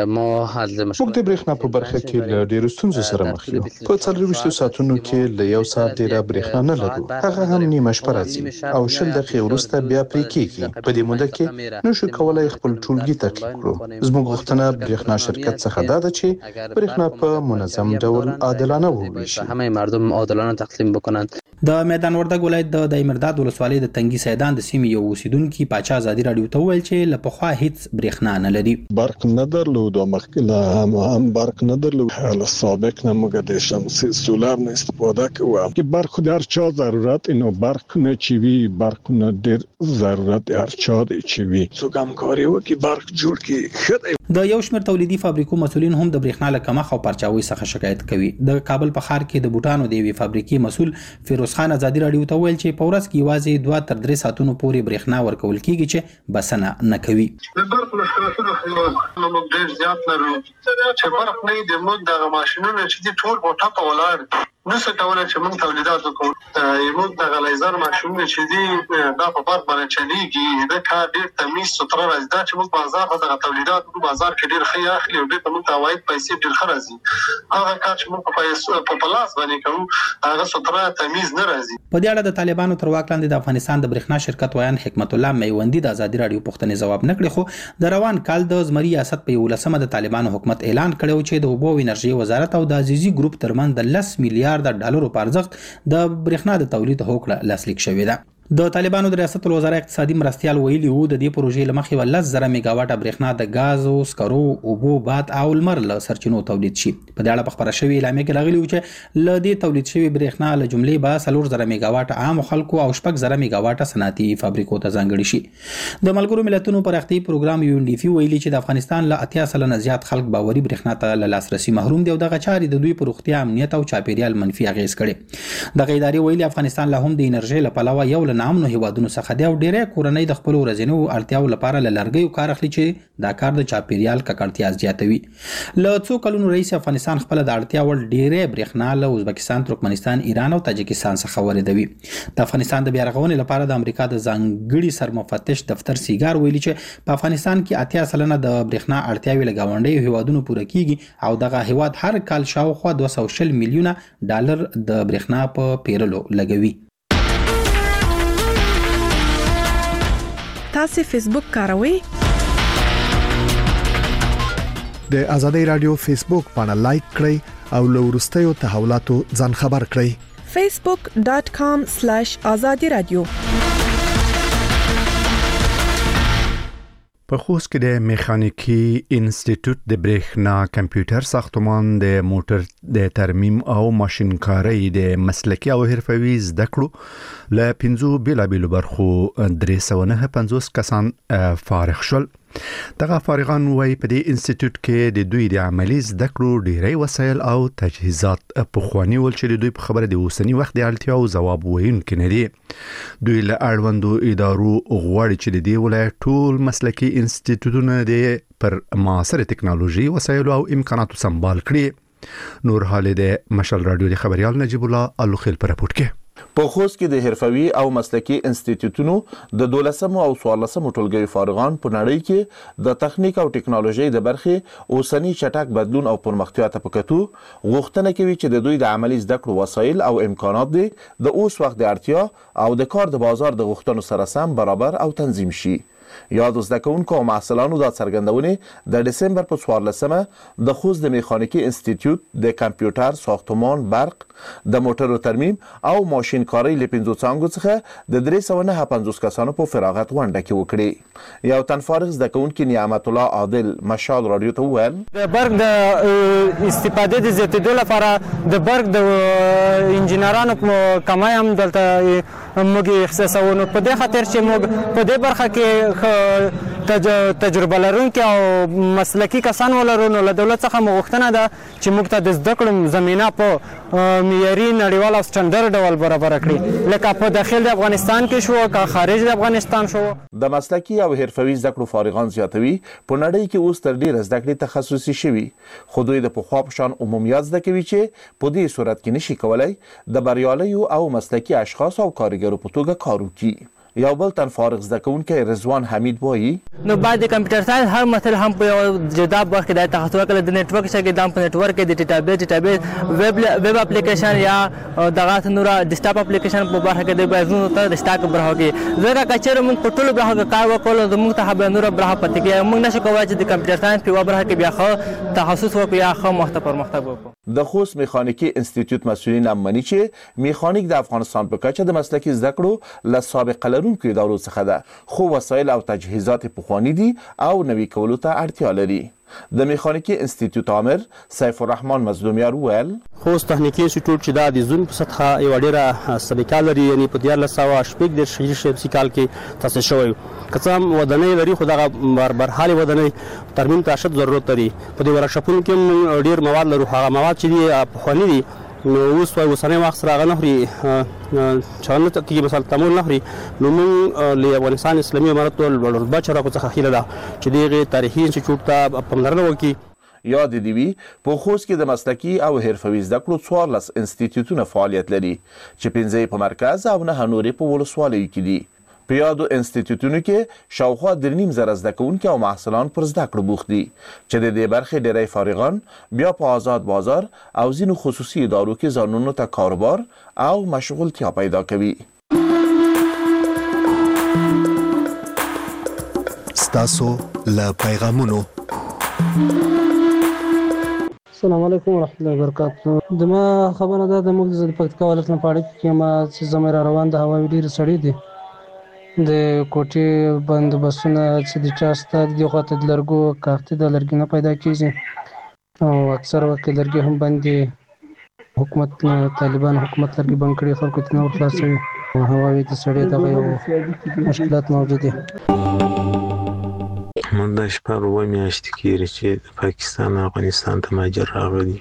موږ د برېښنا په برخه کې له ډیرو ستونزو سره مخ یو. په 24 ساعتونو کې له یو ساعت ډیره برېښنا نه لرو، هغه هم نیمه شپه راځي او 10 دقیقې وروسته بیا پرې کېږي. په دې موده کې نشو کولای خپل ټولګي تعقیب کړو. زموږ غوښتنه برېښنا شرکت څخه ده چې برېښنا په منظم ډول عادلانه وویشي، همه مردم عادلانه تقسیم بکنند. د میدان وردګ ولایت د دایمرداد ولسوالۍ د تنګي سیدان د سیمې یو اوسیدونکو پاچا آزادي رادیو ته وویل چې له پخوا هیڅ برېښنا نه لري. برق نه درلود او مخکې هم برق نه درلود. حالا سابق نه موږ د شمسي سولار نه استفاده کوو که برق در چا ضرورت اینو برق نه چوي، برق نه ډېر ضرورت هر چا دی چوي. څوک هم کار وکړي برق جوړ کړي خدای. د یو شمېر تولیدي فابریکو مسولین هم د برېښنا له کمښت او پرچاوي څخه شکایت کوي. د کابل په ښار کې د بوټانو د یوې فابریکې مسول فیروز خان آزادي رادیو ته ویل چې په ورځ کې یوازې 2 تر 3 ساعتونو پورې برېښنا ورکول کیږي چې بسنه نه کوي. د برق مشکلاتونه موږ ډېر زیات لرو چې برق نه د موږ د ماشينونو چې ټول بوټا په ولاړ نسو کولای چې موږ تولیدات وکړو. موږ د غلیزر ماشينونه چې دي دا په برق باندې چلیږي، دا کار ډېر تمیز ستر راځي. دا چې موږ بازار ته د تولیدات په بازار کې ډېر ښه اخلي او ډېر موږ ته عواید پیسې ډېر ښه راځي. هغه کار چې موږ په پلاس باندې کوو هغه ستر تمیز نه راځي. په دې اړه د طالبانو تر واک لاندې د افغانستان د برېښنا شرکت ویان حکمت الله میوندی د آزادي رادیو پوښتنې ځواب نکړي، خو د روان کال د زمري ریاست په 11مه د طالبانو حکومت اعلان کړو چې د اوبو انرژي وزارت او د عزیزي ګروپ ترمن د 10 میلیارډ ډالرو په ارزښت د برېښنا د تولید هوکړه لاسلیک شوې ده. د طالبانو د ریاست الوزرا اقتصادي مرستيال ویلي وو د دې پروژې لمخې 10,000 میگاواټه برېښنا د غاز او سکرو، اوبو، باد او لمر له سرچینو تولید شي. په دې اړه په خبره شوې اعلامیه کې راغلی و چې ل دې تولید شوی برېښنا له جملې به 4,000 میگاواټه عام خلکو او 6,000 میگاواټه صنعتي فابریکو ته ځانګړي شي. د ملګرو ملتونو پرختي پروګرام UNDP ویلي چې د افغانستان له 80% زیات خلک باوري برېښنا ته له لاسرسي محروم دي او دغه چاري د دوی پر روغتیا، امنیت او چاپیریال منفي اغیز کړي. دغه ادارې ویلي افغانستان له هم د انرژي لپاره یو له نامنو هیوادونو څخه دی او ډېری کورنۍ د خپل ورځنیو اړتیاو لپاره له لرګیو کار اخلي چې دا کار د چاپیریال ککړتیا زیاتوي. له څو کلونو راهیسې افغانستان خپل د اړتیا وړ ډېرې برېښنا له ازبکستان، ترکمنستان، ایران او تاجکستان څخه واردوي. د افغانستان د بیارغونې لپاره د امریکا د ځانګړي سرمفتش دفتر سیګار ویلي چې په افغانستان کې 80% د برېښنا اړتیاوې له ګاونډیو هیوادونو پوره کیږي او دغه هیواد هر کال شاوخوا 240 میلیونه ډالر د برېښنا په پیرلو لګوي. تاسو فیسبوک کاروئ؟ د ازادي رادیو فیسبوک باندې لایک کړئ او له وروستیو تحولاتو ځان خبر کړئ. facebook.com/azadi radio. په خوست کې د میخانیکي انسټیټیوټ د برېښنا کمپیوټر ساختمان د موټر د ترمیم او ماشینکارۍ د مسلکي او حرفوي زده کړو له 5 بیلابیلو برخو 350 کسان فارغ شول. دغه فارغان وای په دې انسټیټیوټ کې د دوی د عملی زده کړو ډیری وسایل او تجهیزات په خواني ول چې د دوی په خبره د اوسنی وخت د اړتیا او جواب وینکي نه دي. دوی له اړوندو ادارو غواړي چې د دې ولایت ټول مسلکي انسټیټیوټونه د پر معاصر ټکنالوژي وسایل او امکاناتو سمبال کړي. نور حال د مشال رادیو د خبريال نجیب الله الوخیل پر راپورټ کې. په خوست کې د حرفوي او مسلکي انسټیټیوټونو د 12 او 14 ټولګي فارغان په نړۍ کې د تخنیک او ټکنالوژي د برخې اوسنی چټک بدلون او پرمختیا ته پکتو غوښتنه کوي چې د دوی د عملی زده کړو وسایل او امکانات د اوس وخت د اړتیا او د کار د بازار د غوښتنو سره سم برابر او تنظیم شي. یاد زده کوونکو او محصلانو د څرګندونې د دسمبر په 14مه د خوست د میخانیکي انسټیټیوټ د کمپیوټر، ساختمان، برق، د موټرو ترمیم او ماشینکارۍ له 5 څانګو څخه د 350 کسانو په فراغت غونډه کې وکړي. یو تن فارغ زده کوونکي نعمت الله عادل مشال رادیو ته وویل د برق د استفادې د زیاتېدو لپاره د برق د انجینرانو کمای هم دلته موږ احساسوو. نو په دې خاطر چې موږ په دې برخه کې تجربه لرونکي او مسلکي کسان ولرو نو له دولت څخه غوښتنه ده چې موږ ته د زده کړو زمينه په معیاري نړیوال او سټنډرډ ډول برابر کړي، لکه په داخل د افغانستان کې شو که خارج د افغانستان شو. د مسلکي او حرفوي زده کړو فارغان زیاتوي په نړۍ کې اوس تر ډیره زده کړې تخصصي شوي، خو دوی د پخوا په شان عمومیت زده کوي چې په دې صورت کې نشي کولای د بریالیو او مسلکي اشخاص او کارګرو په توګه کار وکړي. یو بل تن فارغ زده کوونکی رضوان حمید وایي نو بعد د کمپیوټر ساينس هر مثلا هم په جدا برخه د تخصص کله د نتورک څخه د په نتورک د ډیټابیس ویب اپلیکیشن یا دغه نور ډیسکټاپ اپلیکیشن په برخه کې د بازونو ته د سٹاک برخه کې زګه کچره موږ په ټولو برخه کار وکړو د موږ ته به نور برخه پاتې کې موږ نشو کولای چې د کمپیوټر ساينس په برخه کې بیا خو تخصص وکړو یا خو مختبر وکړو. د خوست میخانیکي انسټیټیوټ مسؤلین هم مني چې میخانیک د افغانستان په کچه د مسلکي زده کړو له سابقه لرونکو ادارو څخه ده، خو وسایل او تجهیزات پخوانی دي او نوي کولو ته اړتیا لري. د میخانیکي انسټیټیوټ امر سیف الرحمن مظلومیار ویل خوست تخنیکی انسټیټیوټ چې د زون په سطحه یو ډیره سابقه لري، یعنی په 1400 شپږ کال کې تاسیس شوی. قسم ودانۍ لري خو دغه برحالي ودانۍ ترمیم ته شد ضرورت لري. په دې ورکشاپونو کې ډیر مواد لرو، هغه مواد چې دي پخوانی دي نو اوس په وسنۍ وخت سره غنخري چانه ته کې مثلا تمول نخري. نو موږ له افغانستان اسلامي امارت ول بچره کو څخه خیله ده چې دغه تاریخي انسټیټیوټ ته پاملرنه وکړي. یاد دی په خوست کې د مسلکي او حرفوي زده کړو 14 انسټیټیوټونه فعالیت لري چې 15 په مرکز او 9 نورې په ولسوالیو کې دي. په یادو انسټیټیوټونو کې شاوخوا 3.5 زده کوونکي او محصلان پر زده کړو بوخت دي چې د دې برخې ډېری فارغان بیا په آزاد بازار او ځینو خصوصي ادارو کې ځانونو ته کاروبار او مشغولتیا پیدا کوي. ستاسو له پیغامونو السلام علیکم ورحمۃ اللہ وبرکاتہ. دما خبره ده د موږ د پکتیکا ولایت نه پاړی کې ما چې زموږ روان د هوایي ډیر سړی دي د کوټې بندوبستونه چې د چاسته د خواته د لرګو کارت د لرګي نه پیدا کیږي او اکثر وخت لرګي هم باندې حکومت طالبان حکومت لرګي بند کړي، خلکو ته نور خلاصوي. هوایي د سړی دغه یو مشکلات موجود دي. موږ د شپږ میاشتې کېږي چې د پاکستان افغانستان ته مهاجر راغلي،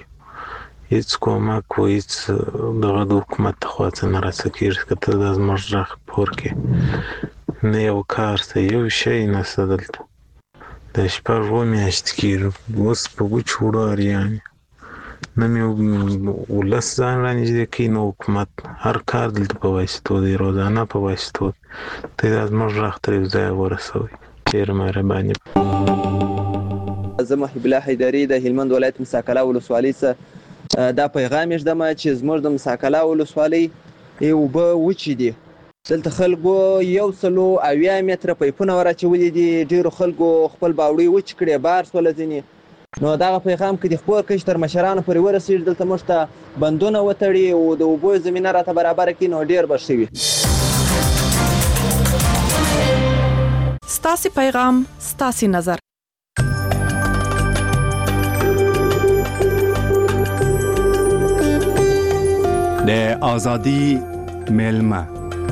هیڅ کومک و هیڅ دغه د حکومت خوا څخه نه راسه کېږي که ته د زموږ غږ په کور کې نه یو کار ته یو شی نشته دلته د شپږ میاشتې کې اوس په وچوړو اریان نه مې ولس ځان رانیږدې کوي نو حکومت هر کار دلته په واسطو دی روزانه په واسطو ته دا زموږ غږ تر یو ځایه ورسوئ ډېره مهرباني. زه محب الله حیدري د هلمند ولایت مساکله ولسوالۍ څخه دا پیغام ږدم چې زموږ د مساکله ولسوالۍ اوبه وچې دي. دلته خلکو 180 متره پایپونه ورچولي دي. ډېرو خلکو خپل باوړۍ وچ کړې بار سوله ځینې نو دغه پیغام که د خپور کش تر مشرانو پورې ورسېږي دلته موږ ته بندونه وتړي او د اوبو زمینه راته برابره کړي نو ډېر به ښه وي. ستاسې پیغام ستاسې نظر. د ازادي میلمه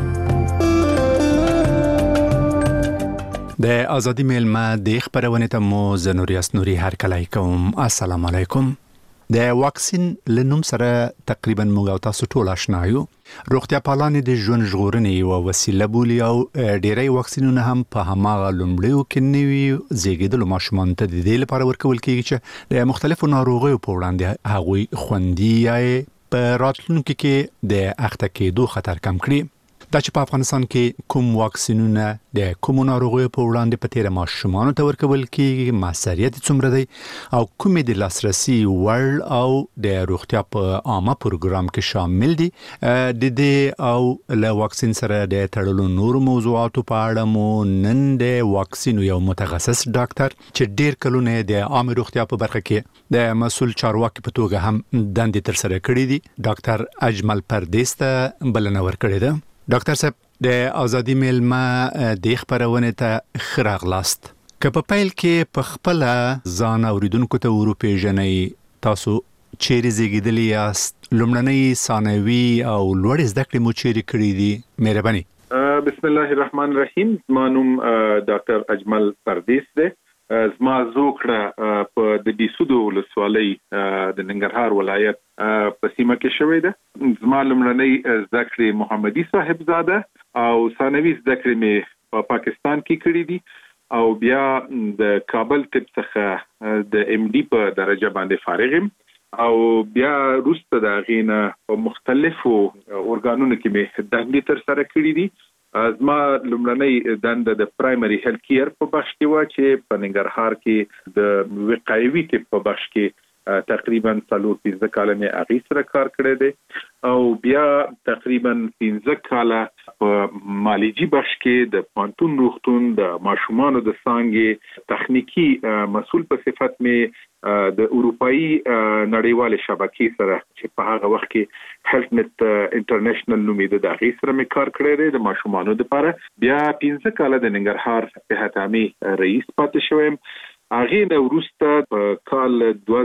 د ازادي میلمه د خبرونه ته مو زنوریاس نوري هر کله کوم. السلام علیکم. د واکسین لنوم سره تقریبا موږ او تاسو ټول آشنا یو. روغتیا پالانې د ژوند ژغورنې او وسیله بولي او ډیری واکسینونه هم په هماغه لومړیو کې نوي زیږیدلو ماشومان ته د دې لپاره ورکول کیږي چې د مختلفو ناروغیو په وړاندې هغوی خوندي یا په راتلونکي کې د اخته کېدو خطر کم کړي. دا چې په افغانستان کې کوم واکسینونه د کوم ناروغیو په وړاندې په تیر ماشومان ته ورکول کیږي، موثریت څومره دی او کومې د لاسرسي وړ او د روغتیا په عامه پروګرام کې شامل دي. د دې او له واکسین سره د تړلو نور موضوعاتو په اړه مو نن د واکسین یو متخصص ډاکټر چې ډیر کلونه د عامه روغتیا په برخه کې د مسؤل چارواکي په توګه هم دندې تر سره کړې دي، ډاکټر اجمل پردیس ته بلنه ورکړې ده. ډاکټر صاحب د ازادي میلمه د خبرونه ته خراغلاست. که په پیل کې په خپل ځان اوریدونکو ته ورپېژنئ، تاسو چیرې زیږیدلی یاست، لومړنۍ ثانوي او لوړې زده کړې مو چیرې کړې دي؟ مهرباني. بسم الله الرحمن الرحیم. زما نوم ډاکټر اجمل پردیس دی. زما زوکړه په د بیسودو ولسوالۍ د ننګرهار ولایت په سیمه کې شوې ده. زما لومړنۍ زده کړې محمدي صاحبزاده او ثانوي زده کړې مې په پاکستان کې کړې دي او بیا د کابل طب څخه د ام ډي په درجه باندې فارغ یم او بیا وروسته د هغې نه په مختلفو ارګانونو کې مې دندې تر سره کړې دي. زما لومړنۍ دنده د پرایمري هیلث کیر په بخش کې و چې په ننګرهار کې د وقایوي طب په بخش کې تقریبا 4-5 کاله مې هغې سره کار کړی دی او بیا تقریبا 15 کاله په مالجي بخش کې د پانتون روغتون د ماشومانو د څانګې تخنیکی مسؤل په صفت مې د اروپאי نړیوال شبکې سره چې په هغه وخت کې هیلث نت انټرنیشنل نومېده د هغې سره مې کار کړی دی د ماشومانو لپاره. بیا 15 کاله د ننګرهار صحت عامې رئیس پاتې شوم. هغې نه وروسته په کال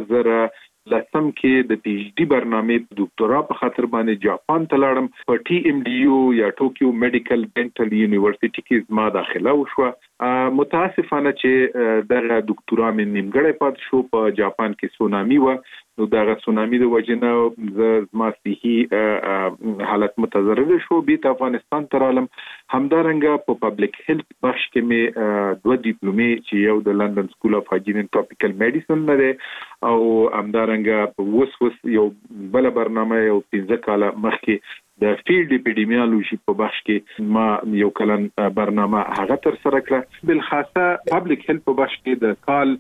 2010 کې د پی ایچ ډي برنامې دکتورا په خاطر باندې جاپان ته لاړم. په ټي ام ډي یو یا ټوکیو میډیکل ډینټل یونیورسيټي کې زما داخله وشوه. متاسفانه چې دغه دکتورا مې نیمګړی پاتې شو. په جاپان کې سونامي و نو دغه سونامي د وجنه زما صحي حالت متضرر شو. بیت افغانستان ته رالم. همدارنګه په پبلک هیلث بخش کې مې 2 ډیپلومې چې یو د لندن سکول اف هایجین اینڈ ټاپیکل میډیسن نه دی او همدارنګه وس یو بل برنامه یو 15 کاله مخکې د فیلډ اپیډیمیولوژي په بخش کې ما یو کلن برنامه هغه تر سره کړه. بل خاصه پبلک هیلث په بخش کې د کال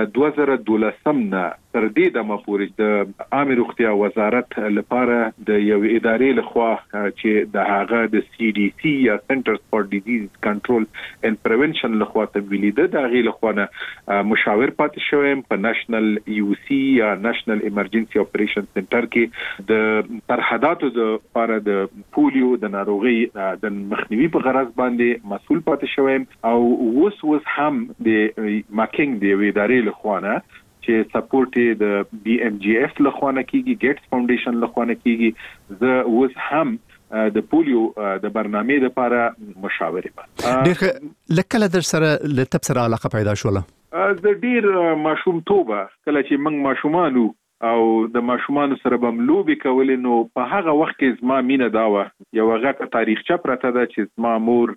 2012 نه تر دې دمه پورې د عامه روغتیا وزارت لپاره د یو ادارې لخوا چې د هغه د سی ډي سی یا سنټرز فار ډیزیز کنټرول اند پریونشن لخوا تبویل ده د هغې لخوا نه مشاور پاتې شوم. په نېشنل یو سی یا نېشنل ایمرجنسي اپریشن سنټر کې د سرحداتو د لپاره د پولیو د ناروغي د مخنیوي په غرض باندې مسؤل پاتې شوم او اوس هم د ماکینګ د ادارې لخوا نه چې سپورټ د بي ام جی اف لخوا نه کیږي، ګیټس فاونډیشن لخوا نه کیږي. زه اوس هم د پولیو د برنامې لپاره مشاور یم. ډېر لکه در سره لتب سره علاقه پیدا شوله. د ډیر ماشوم توبه کله چې موږ ماشومانو او د ماشومان سره بم لوبي کولې نو په هغه وخت کې زما مینه داوه یو هغه تاریخچه پرته ده چې زما مور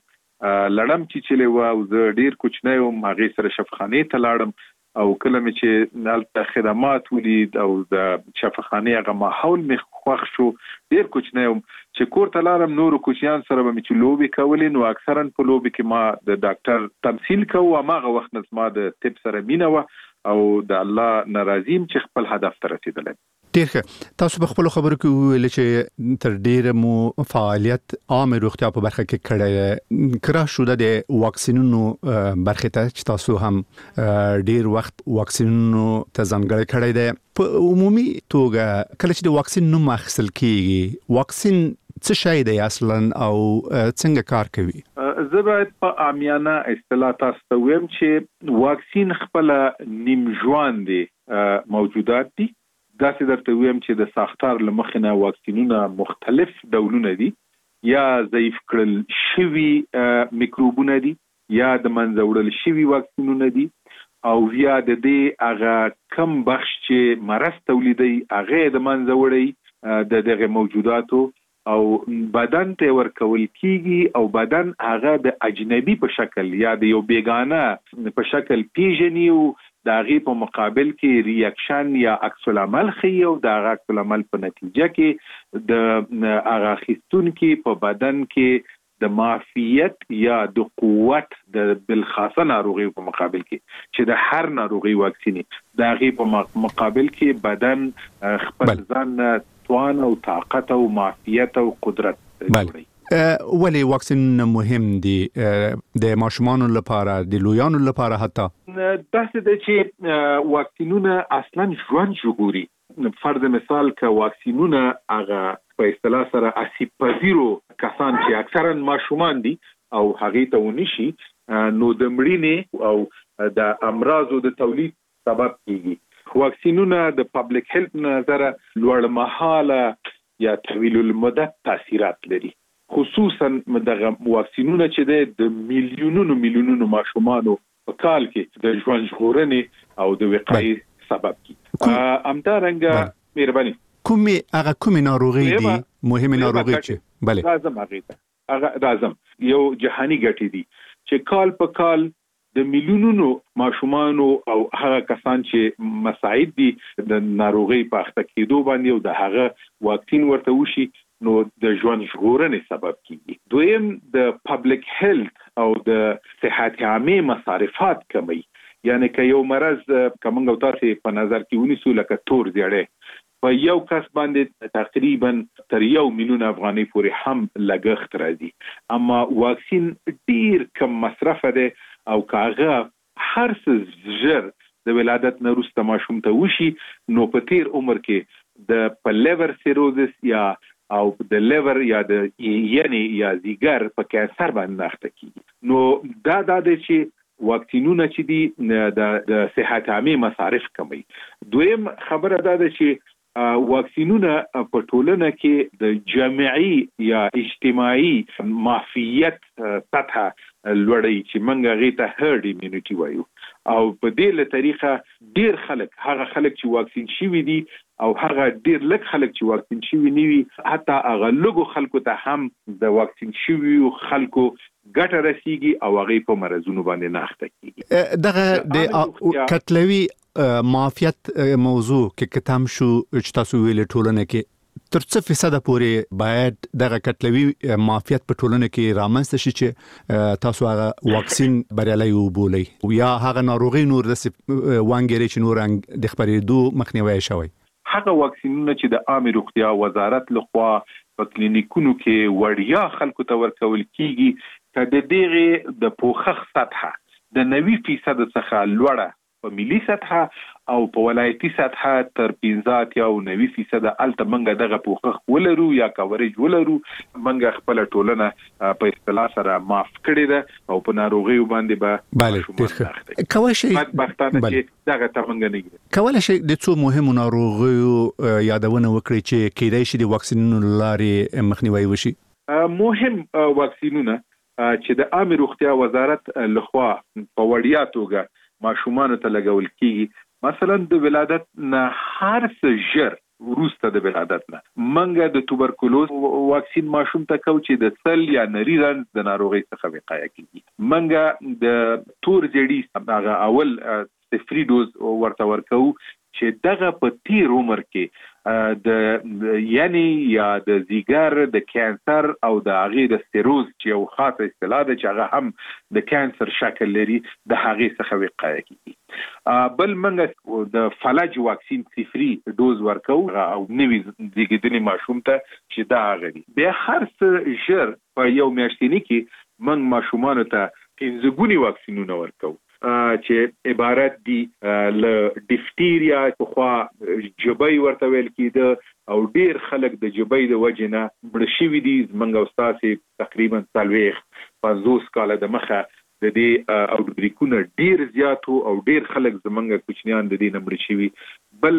لړم چې و او زه ډیر کوچنی وم هغه سره شفخانه ته لاړم او کله مې چې دلته خدمات ولید او د شفخانه هغه ماحول مې خوښ شو ډیر کوچنی وم چې کور ته لاړم نور کوچیان سره به مې چې لوبي کولې نو اکثرا په لوبي کې ما د ډاکټر تمثيل کوم هغه وخت نه ما د طب سره مینه و او د الله ناراضیم چې خپل هدف ته رسیدل. ډیر ښه. تاسو په خپل خبرو کې ویل چې تر ډیره مو فعالیت عام روغتیا په برخه کې کړی کرا شو د واکسینونو برخه ته چې تاسو هم ډیر وخت واکسینونو ته ځانګړی کړی دی. په عمومي توګه کله چې د واکسین نوم اخیستل کیږي واکسین څه شی دی اصلا او څنګه کار کوي؟ زه باید په عامیانه اصطلاح تاسو ته وایم چې واکسین خپل نیم ژوند دي موجودات دي. دا چې درته ویم چې د ساختار لمخنه واکسینونه مختلف ډولونه دي یا ضعیف کړل شوی میکروبونه دي یا د منځوړل شوی واکسینونه دي او یا د دې هغه کم بخش چې مرض تولیدي هغه د منځوړي د دغه موجوداتو او بدن ته ورکول کیږي او بدن هغه د اجنبي په شکل یا د یو بیگانه په شکل پیژني او د هغه په مقابل کې ریاکشن یا عکس العمل خي او د عکس العمل په نتیجه کې د هغه خستون کې په بدن کې د معافیت یا د قوت د بالخاصه ناروغي په مقابل کې چې د هر ناروغي واکسیني د هغه په مقابل کې بدن خپل ځان توان او طاقت او معافیت او قدرت لري. ولی واکسین مهم دي د ماشومان لپاره د لویانو لپاره حتی داسې ده چې واکسینونه اصلا ژوند ژغوري. فرض مثال که واکسینونه هغه په اصطلاح سره اسیب پذیرو کسان چې اکثرا ماشومان دي او هغه ته ونشي نو د مړینې او د امراضو د تولید سبب کیږي. واکسینونه د پبلک هیلث نظر لوړ مهاله یا طویل المدت تاثیرات لري. خصوصا دغه واکسینونه چې د میلیونونو ماشومانو په کال کې د ژوند ژغورنې او د وقایې سبب کیږي. همدارنګه مهرباني کومې ناروغي دي مهمه ناروغي چې بله راځم یو جهانی ګټې دي چې کال په کال د میلیونونو ماشومانو او هغه کسان چې مساعد دي د ناروغي په اخته کېدو باندې او د هغه واکسین ورته وشي نو د ژوند ژغورنې سبب کیږي. دویم د پبلک هیلث او د صحت عامه مصارفات کمی. یعنی که یو مرض کومه تاسو په نظر کې ونیسو لکه تور زیړی په یو کس باندې تقریبا تر 1 میلیون افغانۍ پورې هم لګښت راځي اما واکسین ډیر کم مصرف ده او کاغه هر څه زر د ولادت نه وروسته ماشوم ته وشي نو په تیر عمر کې د پلیور سیروزس یا او د لیور یا د یعنی یا زیګر په کانسر باندې اخته کیږي. نو دا د چې واکسینونه چې دي د صحت عامه مصارف کموي. دویم خبره دا ده چې واکسینونه په ټولنه کې د جمعي یا اجتماعي معافیت سطح لوړی چې منګه غیته هرد ایمونټي وایو او په دې له طریقه ډیر خلک هغه خلک چې واکسین شوي دي او هغه ډیر لږ خلک چې واکسین شوي نیوي حتی هغه لږو خلکو ته هم د واکسین شوي خلکو ګټه رسیږي او هغه په مرزونو باندې نه اخته کیږي. دغه کتلوي معافیت موضوع کې کتم شو چې تاسو ویل ټولنه کې تر څه فیصد پورې باید دغه کتلوي معافیت په ټولنه کې رامنځته شي چې تاسو هغه واکسین بریالي وبولئ یا هغه ناروغي نور د وانګری چې نور د خبرېدو مخنیوي شوی. هغه واکسینونه چې د عامه روغتیا وزارت لخوا په کلینیکونو کې وړیا خلکو ته ورکول کیږي چې د دغه د پوښښ سطح د 90% څخه لوړه په ملي سطح او په ولایتي سطح تر 15 یا 90% الته منګه دغه پوښښ ولرو یا کورج ولرو منګه خپل ټولنه په اصطلاح سره معاف کړی ده او په ناروغي باندې به کوي شي بدبختانه چې دغه تمنګ نه کوي شي د څو مهمو ناروغیو یادونه وکړي چې کېدای شي د واکسینونو لارې مخنیوي وشي. مهم واکسینونه چې د عامه روغتیا وزارت لخوا په وړیا توګه ماشومان ته لګول کیږي مثلا د ولادت نه هر څه ژر وروسته د ولادت نه منګه د توبرکلوز واکسین ماشوم ته کو چې د سل یا نری رنځ د ناروغۍ څخه وقایه کوي. منګه د تور جړی هغه اول صفري ډوز ورته ورکو چې دغه په تیر عمر کې د یعنی یا د زیګر د کانسر او د هغې د سټیروز چې یو خاصه اصطلاح ده چې هغه هم د کانسر شکل لري د هغې څخه وقایه کوي. بل منګه د فلج واکسین صفري ډوز ورکو او نوی زیږیدلي ماشوم ته چې دا هغه دي. بیا هر څه ژر په یو میاشتني کې منګ ماشومانو ته 15 ګوني واکسینونه ورکو چې عبارت دي ل ډیفتیریا خو جبای ورته ویل کیده او ډیر خلک د جبای د وجنه مړ شوی دي. منګ استاد تقریبا 50 کال د مخه د دې اوټبریکونه ډیر زیاتو او ډیر خلک زمنګ کوچنیان د دې نمبر شوی. بل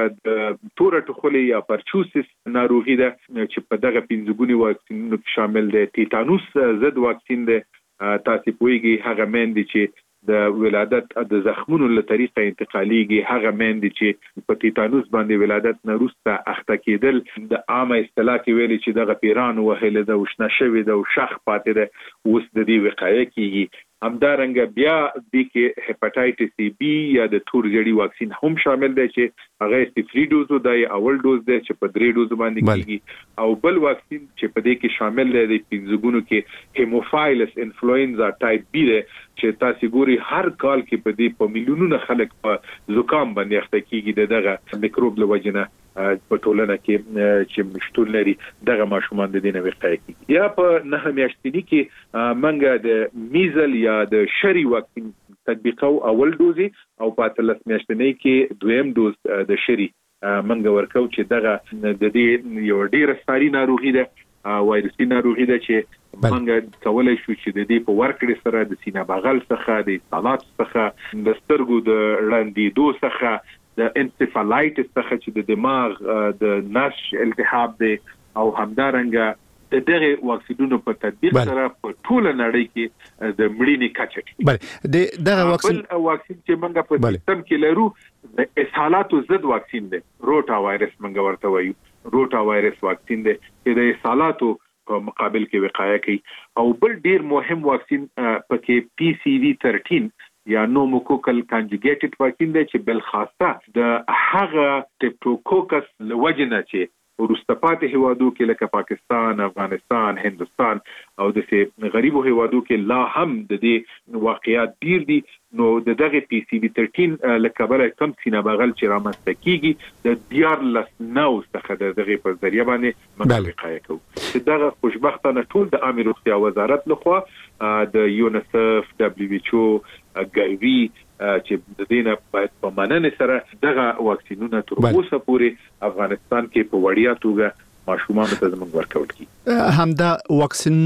د تور ټخولي یا پرچوسس ناروغي ده چې په دغه 15 ګوني واکسینونو شامل دي. تیتانوس ضد واکسین ده تاسو پوهیږئ هغه مېندې چې د ولادت د زخمونو له طریقه انتقالیږي هغه مېندې چې په تیتانوس باندې ولادت نه وروسته اخته کېدل د عامه اصطلاح کې ویلي چې دغه پیران وهله د وشنه شوی د شخ پاتې ده اوس د دې وقایه کیږي. همدارنګه بیا د کې هپاتایټس بی یا د تور جړی واکسین هم شامل دی چې هغه صفري ډوز دی اول ډوز دی چې په 3 ډوز باندې کیږي او بل واکسین چې په دې کې شامل دی د 15 ګونو کې هیموفایلس انفلوئنزا ټایپ بی دی چې تاسو ګوري هر کال کې په دې په میلیونونو خلک په زکام باندې اخته کیږي دغه میکروب له وجنه په ټولنه کې چې مشتول لري دغه ماشومان د دې نه وقایه کیږي. یا په 9 میاشتني کې منګه د میزل یا د شری واکسین تطبیقو اول ډوزي او په 13 میاشتني کې دویم ډوز د شری منګه ورکو چې دغه د دې یو ډیره ساري ناروغي ده وایرسي ناروغي ده چې منګه کولای شو چې د دې په ورکړې سره د سینه بغل څخه د سالات څخه د سترګو د ړندېدو څخه د انسفالایټس څخه چې د دماغ د نش التهاب دی او همدارنګه د دغه واکسینونو په تطبیق سره په ټوله نړۍ کې د مړینې کچه بله دغه واکسین چې موږ په سیستم کې لرو د اسهالاتو ضد واکسین دی. روټا وایرس موږ ورته وایو روټا وایرس واکسین دی چې د اسهالاتو په مقابل کې وقایه کوي. او بل ډیر مهم واکسین پکې پی سی وی 13 یا نوموکوکل کانجوګیټډ واکسین دی چې بل خاصه د هغه ټیپټوکوکس لوجنه چې ورستپاتې هیوادو کې لکه پاکستان، افغانستان، هندستان او د غریبو هیوادو کې لا هم د دې واقعیات ډیر دي. نو دغه پی سی وی 13 لکه بل کم سینه بغل چې رامنځته کیږي د دیار لسنو څخه دغه په ذریعہ باندې منطقه کوي. دغه خوشبختانه ټول د عامه روغتیا وزارت لخوا د یونیسف، دبليو ایچ او، ګایوي چې د دینه په مننه سره دغه واکسینونه تر اوسه پورې افغانستان کې په وړیا توګه ماشومان ته زموږ ورکول کی. همدا واکسین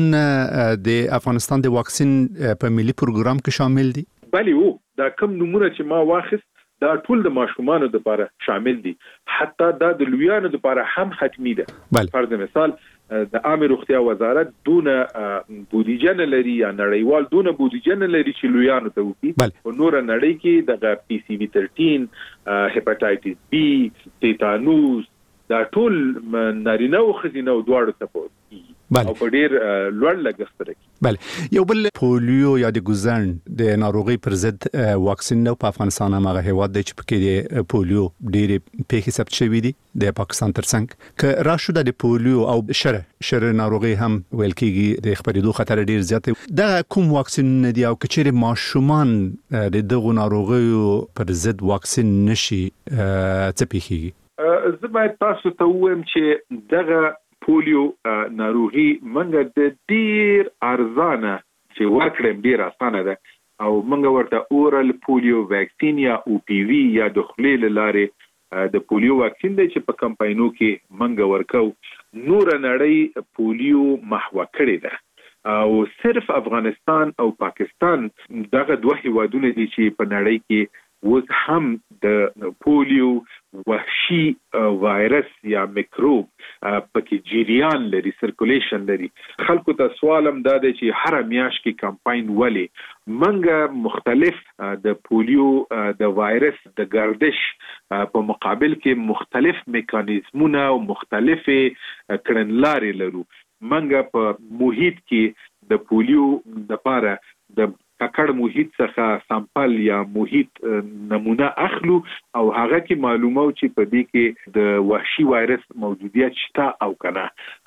د افغانستان د واکسین په ملي پروګرام کې شامل دي. بله وو دا کوم نمونه چې ما واخیست دا ټول د ماشومانو لپاره شامل دي، حتی دا د لویانو لپاره هم حتمی ده. فرض مثال د عامه روغتیا وزارت دونه بودیجه نه لري یا نړیوال دونه بودیجه نه لري چې لویانو ته وکړي. په نور نړۍ کې د پی سی وی 13 هپاتایټس بی تیتانوس دا ټول نارینه او ښځینه دواړو ته پوهیږي او په ډیر لوړ لګښت لري. بله یو بل پولیو یا د ګوزن د ناروغي پر ضد واکسین نو په افغانستان هغه هیواد دی چې پکې د پولیو ډیر پیښې ثبت شوې دي د پاکستان ترڅنګ که راشو د پولیو او شر ناروغي هم ویل کېږي د خبرېدو خطر ډیر زیات دی. دا کوم واکسین دی او کچېره ماشومان د دغه ناروغیو پر ضد واکسین نشي څه پیښیږي؟ زه باید تاسو ته وایم چې دغه پولیو ناروغي منګه د ډیر ارزانه چې ورکړم ډیر اسانه ده او منګه ورته اورال پولیو واکسین یا او پی وی یا د خلیل لارې د پولیو واکسین دی چې په کمپاینو کې منګه ورکو. نور نړۍ پولیو محو کړی ده او صرف افغانستان او پاکستان دغه دوه هیوادونه دي چې په نړۍ کې اوس هم د پولیو وحشي وایرس یا میکروب پکې جریان لري، سرکولیشن لري. خلکو ته سوالم دا دی چې هر میاشت کې کمپاین ولې منګه مختلف د پولیو د وایرس د گردش په مقابل کې مختلف میکانیزمونه او مختلف کړنلارې لرو. منګه په محیط کې د پولیو لپاره د ککړ محیط څخه سامپل یا محیط نمونه اخلو او هغه کې معلومه چې په دې کې د وحشي وایرس موجودیت شته او کنه.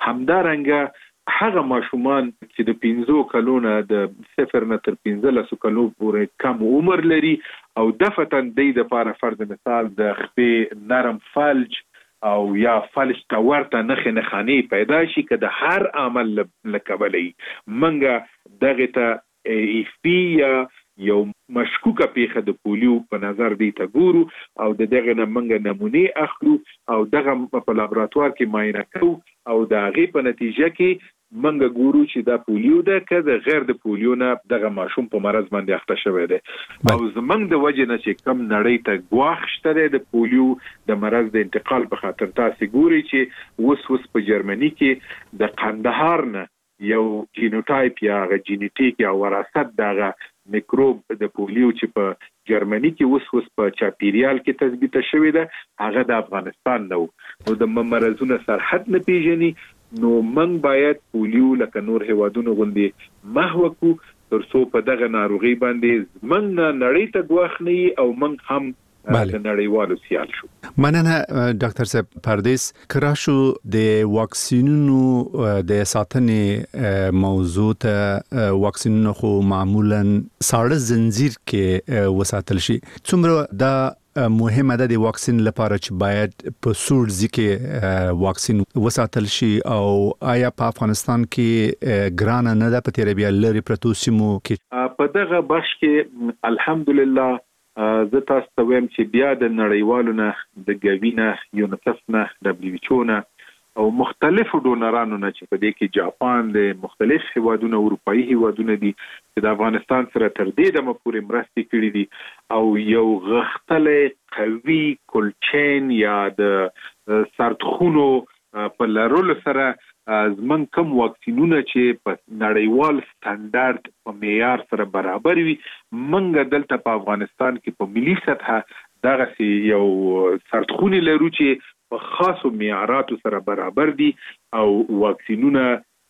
همدارنګه هغه ماشومان چې د 15 کلونو د 0 نه تر 15 کلونو پورې کم عمر لري او دفتن د لپاره فرض مثال د خپې نرم فلج او یا فلج تا ورته نخې نخانی پیدا شي که د هر عمل لکبلې منګه دغه ته ایفپی یا یو مشکوکه پیښه د پولیو په نظر دی ته ګورو او دغه نمونږ نمونه اخلو او دغه په لابراتوار کې معاینه کوو او د هغه په نتیجه کې منګه ګورو چې دا پولیو ده که د غیر د پولیو نه دغه ماشوم په مرض باندې اخته شوی دی. او زمنګ د وجه نه چې کم نړۍ ته ګواښ شته د پولیو د مرض د انتقال په خاطر تاسو ګوري چې اوس په جرمني کې د قندهار نه یو جینوټایپ یا جینیټیک یا وراثت دغه میکروب د پولیو چې په جرمني کې اوس په چاپیریال کې تثبیت شوی ده هغه د افغانستان نو د مرزونو سرحد نه پیژني. نو من باید پولیو لکه نور هیوادونو غوندي محو کو ترڅو په دغه ناروغي باندې من نړۍ ته ګواښ نه او من هم د نړیوالو سیال شو. مننه ډاکټر صاحب پردیس. کراشو د واکسینونو د ساتنې موضوع ته واکسینونو خو معمولا ساړه زنجیر کې وساتل شي. څومره دا مهمه ده د واکسین لپاره چې باید په سوړ ځکه واکسین وساتل شي او آیا په افغانستان کې ګران نه ده په تیر بیا لري پروتو سیمو کې په دغه بخش کې الحمدلله زه تاسو ته وایم چې بیا د نړیوالو نه د ګوینه یونیسف نه WHO نه او مختلفو ډونرانو نه چې په دې کې جاپان د مختلف هیوادونو اروپאי هیوادونو دي چې د افغانستان سره تر دې دمه پورې مرستې کړې دي او یو غښتلې قوي کولچین یا د سرتخونو په لرلو سره زمون کوم واکسینونه چې په نړیوال سټانډارد په معیار سره برابر وي منګه دلته په افغانستان کې په ملي سطح دغه یو سرتخونی لرو چې په خاصو معیاراتو سره برابر دي او واکسینونه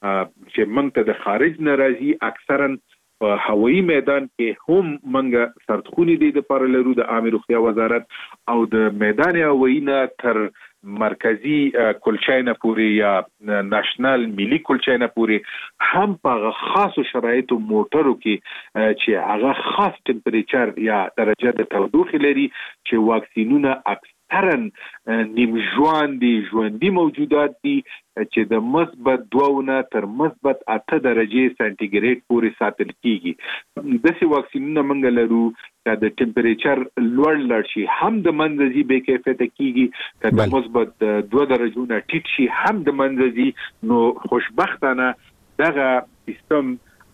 چې موږ ته د خارج ناراضي اکثرا په هوایي میدان کې هم موږ سرتخونی دي د پر لرو د عامه روغتیا وزارت او د میدان هوایي نه تر مرکزی کلچاینه پوری یا ناشنل ملي کلچاینه پوری هم په خاصو شرایطو موټرو کې چې هغه خاص ټمپریچر یا درجه د تودوخه لري چې واکسینونه اکثرا نیم ژوندۍ موجودات دي چې د مثبت 2 نه تر مثبت 8 درجه سانتیګریډ پورې ساتل کیږي. د سی واکسینونه موږ لرو چې د ټمپریچر لوړ شي هم د منځي به کیفیت کیږي چې د مثبت 2 درجو نه ټیټ شي هم د منځي. نو خوشبختانه دغه سیستم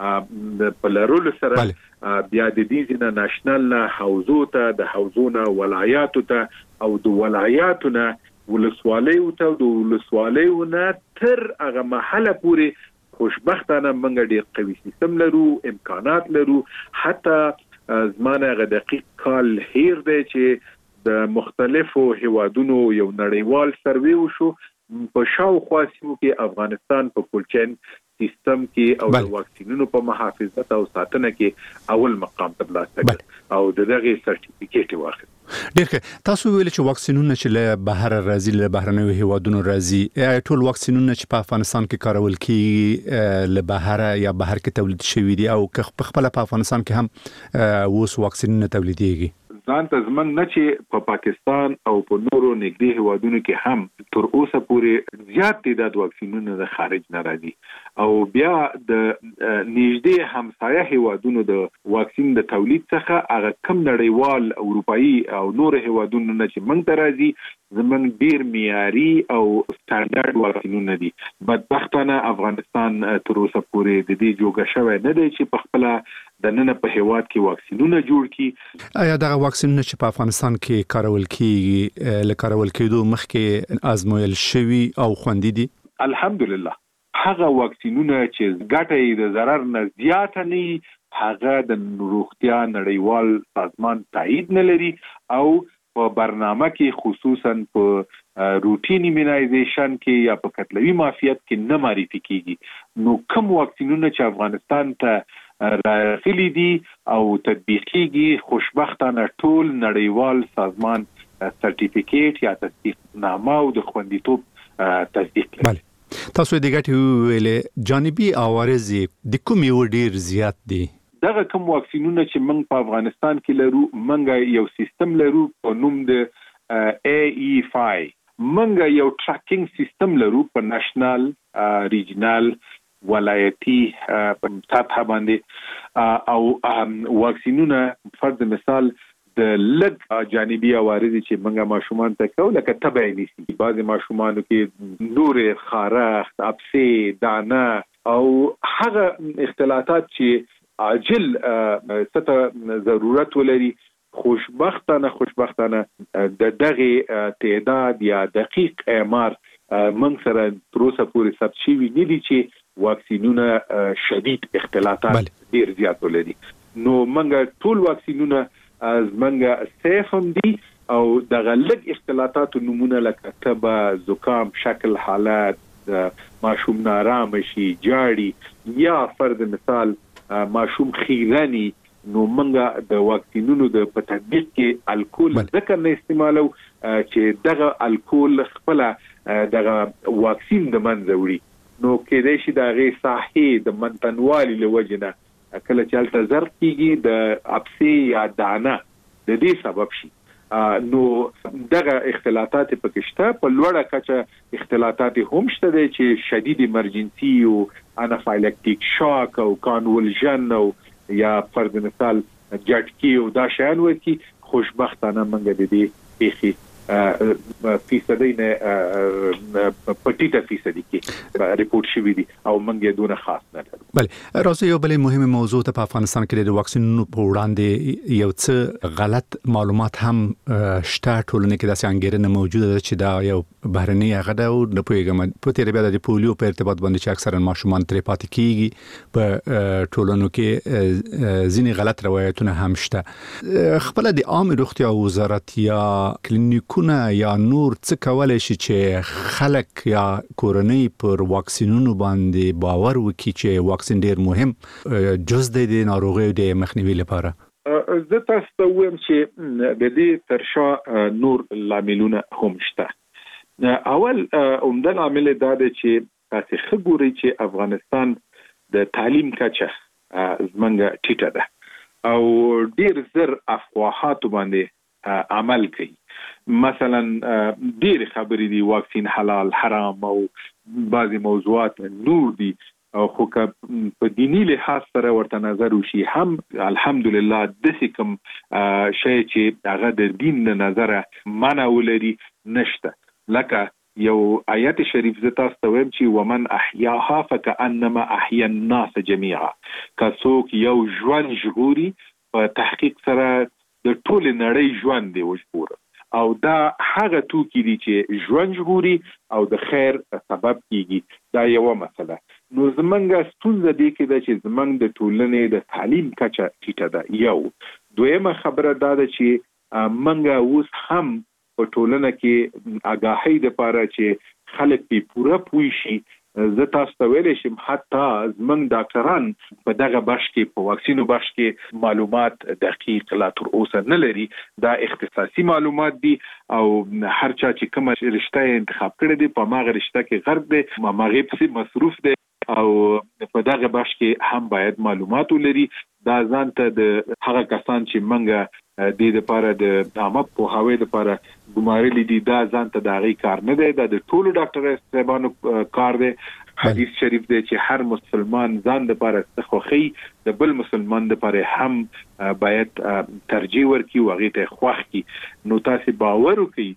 د پلرولو سره بیا د دې ځنه ناشنل نه حوزو ته د حوزونه ولایاتو ته او د ولایاتو نه ولسوالیو ته د ولسوالیو نه تر هغه محله پورې خوشبختانه موږ ډېر قوي سیستم لرو امکانات لرو. حتی زمانه غ دقیق کال هیر دی چې د مختلفو هیوادونو یو نړیوال سروې وشو په شاوخوا سیمو کې افغانستان په کولچین سیستم کې او د واکسینونو په محافظت او ساتنه کې اول مقام ترلاسه کړ او دغه سرټیفیکیټ واخیست. ډېر تاسو ویل چې واکسینونه چې له بهر راځي له بهرنیو هیوادونو راځي ټول واکسینونه چې په افغانستان کې کارول کیږي له بهر یا بهر کې تولید شوی دي او په خپل په افغانستان کې هم اوس واکسینونه تولیدېږي. ځان ته زمنګ نه چې په پاکستان او په نورو نږدې هیوادونو کې هم تر اوسه پورې زیات تعداد واکسینونه د خارج نه راځي او بیا د نږدې همسایه هیوادونو د واکسین د تولید څخه هغه کم نړیوال اروپאי او نور هیوادونو نه چې موږ ته راځي زمونږ ډیر معیاري او سټانډرډ واکسینونه دي. بدبختانه افغانستان تر اوسه پورې د دې جوګه شوی نه دی چې په خپل د نن په هیواد کې واکسینونه جوړ کړي. آیا دا واکسینونه چې په افغانستان کې کارول کیږي له کارول کېدو مخکې آزمویل شوي او خوندي دي؟ الحمدلله هغه واکسینونه چې ګټه د ضرر نه زیات نه هغه د روغتیا نړیوال سازمان تایید نه لري او په برنامه کې خصوصا په روټین ایمونایزیشن کې یا په کتلوي معافیت کې نه معرفي کیږي. نو کوم واکسینونه چې افغانستان ته راغلي دي او تطبیقيږي خوشبختانه ټول نړیوال سازمان سرټیفیکیټ یا تصدیقنامه او د خوندیتوب تصدیق کوي. بله تاسو د ګټې ویلې جانبي عوارض د کوم یو ډیر زیات دي؟ دغه کوم واکسینونه چې موږ په افغانستان کې لرو موږ یو سیستم لرو په نوم د AE5 موږ یو ټریکینګ سیستم لرو په نېشنل ریجنل ولایتي سطح باندې او واکسینونه فرض مثال د لږ جانبي عوارض چې موږ ماشومان ته کوو لکه تبع نیسي بعض ماشومانو کې نور خارښت ابسې دانه او هغه اختلاطات چې عاجل ست ضرورت ولري خوشبختانه د دغه تعداد یا دقیق اعمار من سره تر اوسه پورې ثبت شوی نه دي چې واکسینونه شدید اختلاطات ډیر زیات ولري. نو موږ ټول واکسینونه موږ سیف هم دي او دغه لږ اختلاطات نمونه لکه تبه زکام شکل حالات ماشوم نارام شي جاړي یا فرض مثال ماشوم خیرانی نو منګه د واکسینونو د تطبیق کې الکول ذکر نه استعمالو چې دغه الکول خپل دغه واکسین د منځ وړي نو کې د شي دغه صحي د منتنوالي لوجنه کله چې الته زر کیږي د ابسي یا دانه د دې سبب شي نو دغه اختلاطات پکشته په لوړه کچه اختلاطات هم شته چې شدید ایمرجنسي او انافایلکټیک شاک او کانولژن او یا فرض مثال جټکی او دا شان ورکی خوشبختانه منګه د دې پیخي فیصدی نه پټیټه فیصدی کې ریپورت شوی دي او منګه دونه خاص نه لري. بله راځي یو بل مهمه موضوع ته په افغانستان کې د واکسینونو په وړاندې یو څه غلط معلومات هم شته ټولنه کې داسې انګیرنه موجوده ده چې دا یو بهرنی غدا او د پویګم په تیر بیا د پولیو په ارتباط باندې چې اکثرا ماشومان ترې پاتې کیږي په ټولنو کې ځینې غلط روایتونه هم شته. خپل د عام روغتیا وزارت یا کلینیکونه یا نور څه کولای شي چې خلک یا کورنۍ پر واکسینونو باندې باور وکړي چې واکسین ډیر مهم جز د ناروغیو د مخنیوي لپاره؟ زه تاسو ته وایم چې د دې ترشا نور لاملونه هم شته. اول عمده عامل دا دی چې تاسو خبري چې افغانستان د تعلیم کچه زمونږ ټیټه ده او ډیر زر افواهات باندې عمل کوي. مثلا ډیر خبرې دي واکسین حلال حرام او بعضی موضوعات نور دي خو په دینی لحاظ سره ورته نظر وشي هم الحمدلله د کوم شی چې هغه د دین نه نظر منع ولري نشته. لکه یو آیت شریف زتا استویم چې ومن احیاها فكأنما احیا الناس جميعا کڅوک یو ژوند ژغوري په تحقیق سره د ټول نړۍ ژوند دی وژغور او دا هغه توکي دي چې ژوند ژغوري او د خیر سبب کیږي. دا یو مسله. نو زمونږ ستونزه دی کې چې زمونږ د ټولنې د تعلیم کچه ټیټه ده. یو دویمه خبره دا ده چې منګه اوس هم په ټولنه کې آگاهی د پاره چې خلک په پوره پوي شي. زه تاسو ته ویل شم حتی زمونږ ډاکټران په دغه بخش کې په واکسینو بخش کې معلومات دقیق لا تر اوسه نه لري. دا اختصاصي معلومات دي او هر چا چې کومه رشته انتخاب کړی دی په ماغه رشته کې غرق دی ماغه په مصروف دی او په دغه بخش کې هم باید معلومات ولري. دا ځان ته د هغه کسان چې منګه د لپاره د عامه په هوی لپاره ګمارلي دي دا ځان ته دغه کار نه دی. دا د ټولو ډاکټر صاحبانو کار دی. حدیث شریف دی چې هر مسلمان ځان لپاره خوخي د بل مسلمان لپاره هم باید ترجیح ورکړي او هغه ته خوښ کی. نو تاسو باور وکړئ چې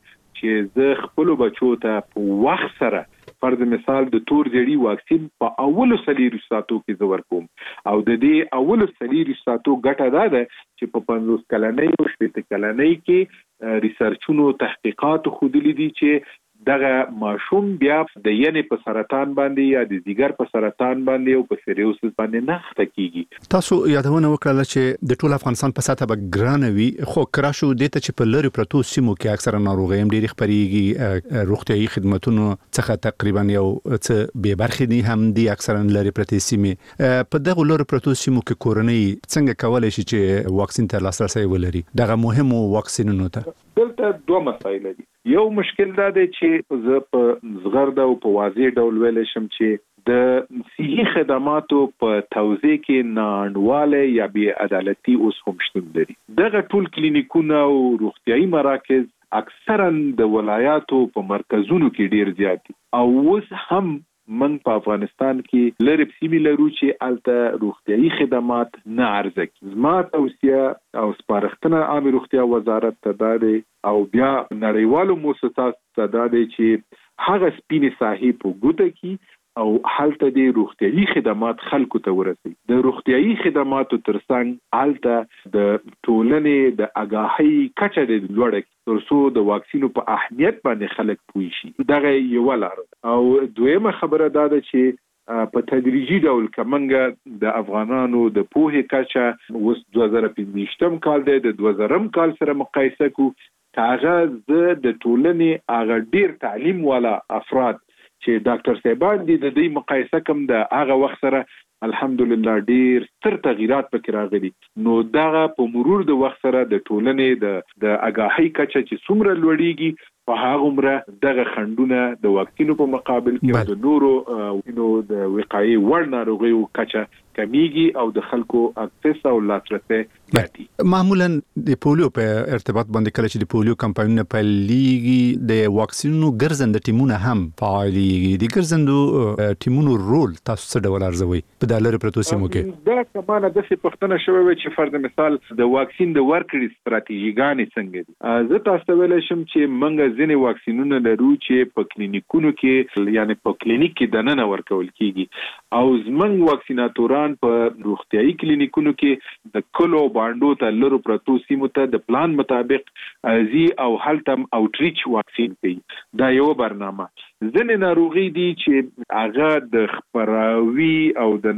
چې زه خپل بچو ته په وخت سره فرض مثال د تور جړی واکسین په اولو سلیری ساتو کې زور کوم او د دې اولو سلیری ساتو ګټه ده چې په 50 کلنۍ او 60 کلنۍ کې ریسرچونو تحقیقات خودلی دي چې دغه ماشوم بیا د ینې په سرطان باندې یا د ځیګر په سرطان باندې او په سیریوسس باندې نه خته کیږي. تاسو یادونه وکړه چې د ټول افغانستان په ساته به ګرانوي خو کراشو د ته چې په لری پروتو سیمو کې اکثره ناروغي هم ډېری خبريږي روغتيایي خدماتونو څخه تقریبا یو څه به برخې دي هم دي اکثره لری پروتو سیمه په دغه لری پروتو سیمو کې کورنۍ څنګه کولای شي چې واکسین ته لاسرسي ولري دغه مهمو واکسینونو ته. دلته دوه مسایل دي. یو مشکل دا دی چې زه په زغرده او په واضح ډول ویل شم چې د صحي خدماتو په توزیع کې ناانډواله یا بې عدالتي اوس هم شتون لري. دغه ټول کلینیکونه او روغتيایي مراکز اکثرا د ولایاتو په مرکزونو کې ډیر زیات دي او اوس هم من په افغانستان کې لری سیمې لرو چې الته روغتيایي خدمات نه عرضه کوي. زما توصیه او سپارښتنه عامه روغتیا وزارت ته ده او بیا نړیوالو مؤسساتو ته ده چې هغه سپینې ساحې په ګوته کې او حالت د روغتيایي خدمات خلکو ته ورسي. د روغتيایي خدماتو ترڅنګ حالت د ټولنې د آگاهی کچه د لوړه ترڅو د واکسینو په اهمیت باندې خلک پوه شي. دغه یو لار او دویمه خبره دا ده چې په تدریجي ډول کمنګ د افغانانو د پوهې کچه اوس 2015 کال د 2000 کال سره مقایسه کو هغه د ټولنې هغه ډیر تعلیم والا افراد چې ډاکټر صاحبان دي د دې مقایسه کوم د هغه وخت سره الحمدلله ډیر ستر تغیرات پکې راغلي. نو دغه په مرور د وخت سره د ټولنې د آگاهی کچه چې څومره لوړیږي په هغه عمره دغه خندونه د واکسینو په مقابل کې د نورو د وقایي وړ ناروغیو کچه کمیږي او د خلکو اکسس او لاسرسي زیاتي. معمولا د پولیو په ارتباط باندې کله چې د پولیو کمپاینونه پیلېږي د واکسینونو ګرځنده ټیمونه هم فعاليږي. د ګرځندو ټیمونو رول تاسو څه ډول ارزوي په دالر پروتو سیمو کې؟ دا کمانه د څه پښتنه شوی چې فرض مثال د واکسین د ورکړې ستراتیژیګانې څنګه دي. زه تاسو ویل شم چې منګه ځینې واکسینونه لرو چې په کلینیکونو کې یعنی په کلینیک کې دننه ورکول کیږي او زمنګ واکسیناتوران په روغتيایي کلینیکونو کې د کلو باندو ته لرو پروتو سیمو ته د پلان مطابق زی او هلتم اوټریچ واکسین کوي. دا یو برنامه. ځینې ناروغي دي چې هغه د خبراوي او د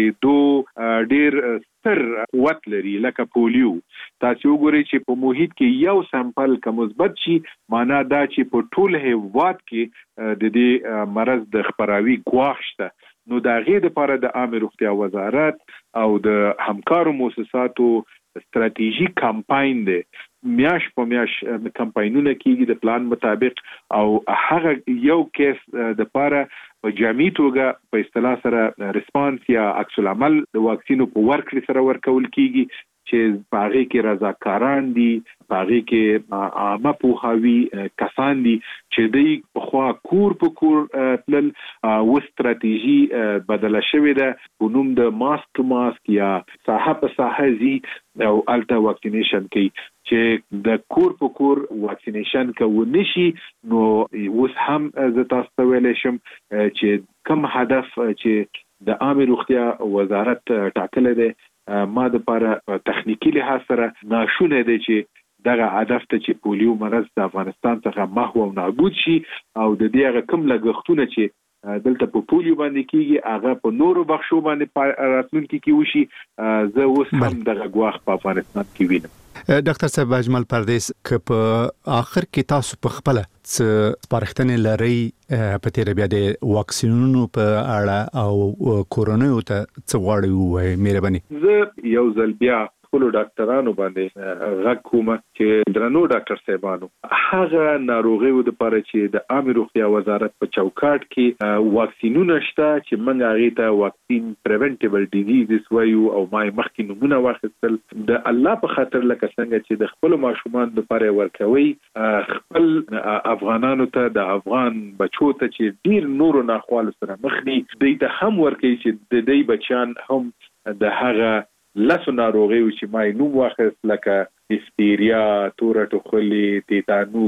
نشریدو ډیر ستر قوت لري لکه پولیو. تاسو وګورئ چې په محیط کې یو سامپل کوم مثبت شي معنا دا چې په ټول هیواد کې د دې مرض د خبراوي ګواښ شته. نو دا غي د لپاره د عامه روغتیا وزارت او د همکارو مؤسساتو ستراتیژیک کمپاین دی. میاش په میاش کمپاینونه کیږي د پلان مطابق او هغه یو کیس د لپاره په جامعي توګه په اصطلاح سره ریسپانس یا عکس العمل د واکسینو په ورکړې سره ورکول کیږي چې باغې کې رضاکاران دي باغې کې عامه پوهاوی کسان دي چې دوی په خوا کور په کور تل و ستراتیژي بدله شوې ده په نوم د ماسک یا ساحه په ساحه زی او الټا واکسینیشن کوي چې د کور په کور واکسینیشن کوي نشي. نو اوس هم زه تاسو ته ویل شم چې کوم هدف چې د عامه روغتیا وزارت ټاکل دی ما د لپاره تخنیکی لحاظ سره ناشونه دي چې دغه هدف ته چې پولیو مرض د افغانستان څخه محو او نابود شي او د دې کوم لګښتونه چې دلته په پولیو باندې کیږي هغه په نورو بخښو باندې راتلونکي کې وشي. زه اوس هم دغه ګواښ په افغانستان کې وینم. ډاکټر صاحب اجمل پردیس که په اخر کې تاسو په خپل سپارښتنې لري په تیر بیا د واکسینونو په اړه او کورونا ته څه غواړئ وایي مهرباني؟ زه یو ځل بیا خپل ډاکټرانو باندې غږ کوم چې درنو ډاکټر صاحبانو هغه ناروغیو د لپاره چې د عامه روغتیا وزارت په چوکاټ کې واکسینونه شته چې موږ هغه ته واکسین پریونټیبل ډیزیزز وایو او ما مخکې نمونه واخیستل د الله په خاطر لکه څنګه چې د خپل ماشومان لپاره ورکوي خپل افغانانو ته د افغان بچو ته چې ډیر نورو ناخوالو سره مخ دي دوی ته هم ورکوي چې د دې بچیان هم د هغه لاسو ناروغیو چې ما نوم واخیست لکه هیستیریا، تور ټوخلی، تیتانوس،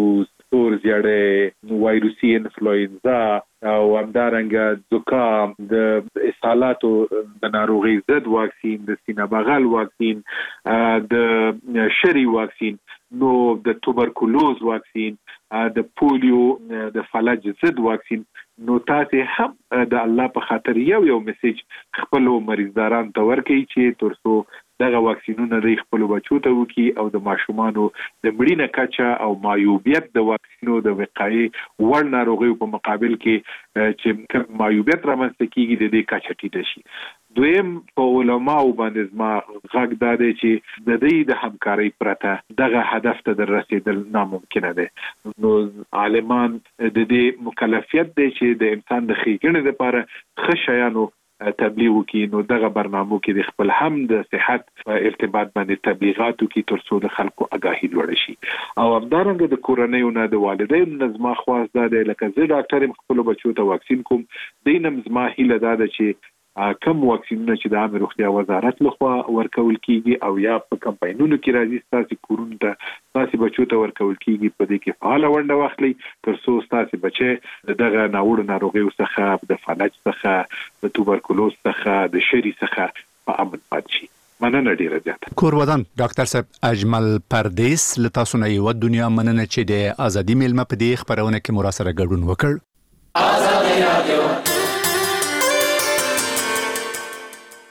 سور زیاړه وایروسي انفلوئنزا او همدارنګه زکام د اسهالاتو د ناروغي ضد واکسین د سینه بغل واکسین د شری واکسین نو د توبرکلوز واکسین د پولیو د فلج ضد واکسین نو تاسو هم د الله په خاطر یو میسج خپل مریضداران ته ورکړئ چې ترڅو دغه واکسینونه د خپل بچو ته وکي او د ماشومانو د مړینې کچه او معیوبیت د واکسینو د وقایي وړ ناروغیو په مقابل کې چې معیوبیت رامنځته کیږي د دې کچه ټیټه شي. دویم په علماء باندې زما غږ دا دی چې د دې د همکارۍ پرته دغه هدف ته رسیدل ناممکن دی. نو عالمان د دې مکلفیت دی چې د انسان د ښېګڼې لپاره ښه شیانو تبلیغ وکي. نو دغه برنامو کې د خپل هم د صحت ارتباط باندې تبلیغات وکي ترڅو د خلکو آگاهي لوړ شي. او همدارنګه د کورنۍ نه د والدینو نظم خواص ده لکه زه ډاکټر خپل بچو ته واکسین کوم دینم زما هیله ده چې کم واکسینونه چې د عامه روغتیا وزارت لخوا ورکول کیږي او یا په کمپاینونو کې راځي تاسو کورونه ته تاسو بچو ته ورکول کیږي په دې کې فعال ونده واخلي ترڅو تاسو بچي دغه ناوړه ناروغیو څخه د فلج څخه د توبرکلوز څخه د شری څخه په امن پاتې شي. مننه ډیره زیاته. کورودان ډاکټر صاحب اجمل پردیس له تاسو نه یو دنیا مننه چې د ازادي میلمه په دې خبرونه کې مراسله ګډون وکړ. ازادي رادیو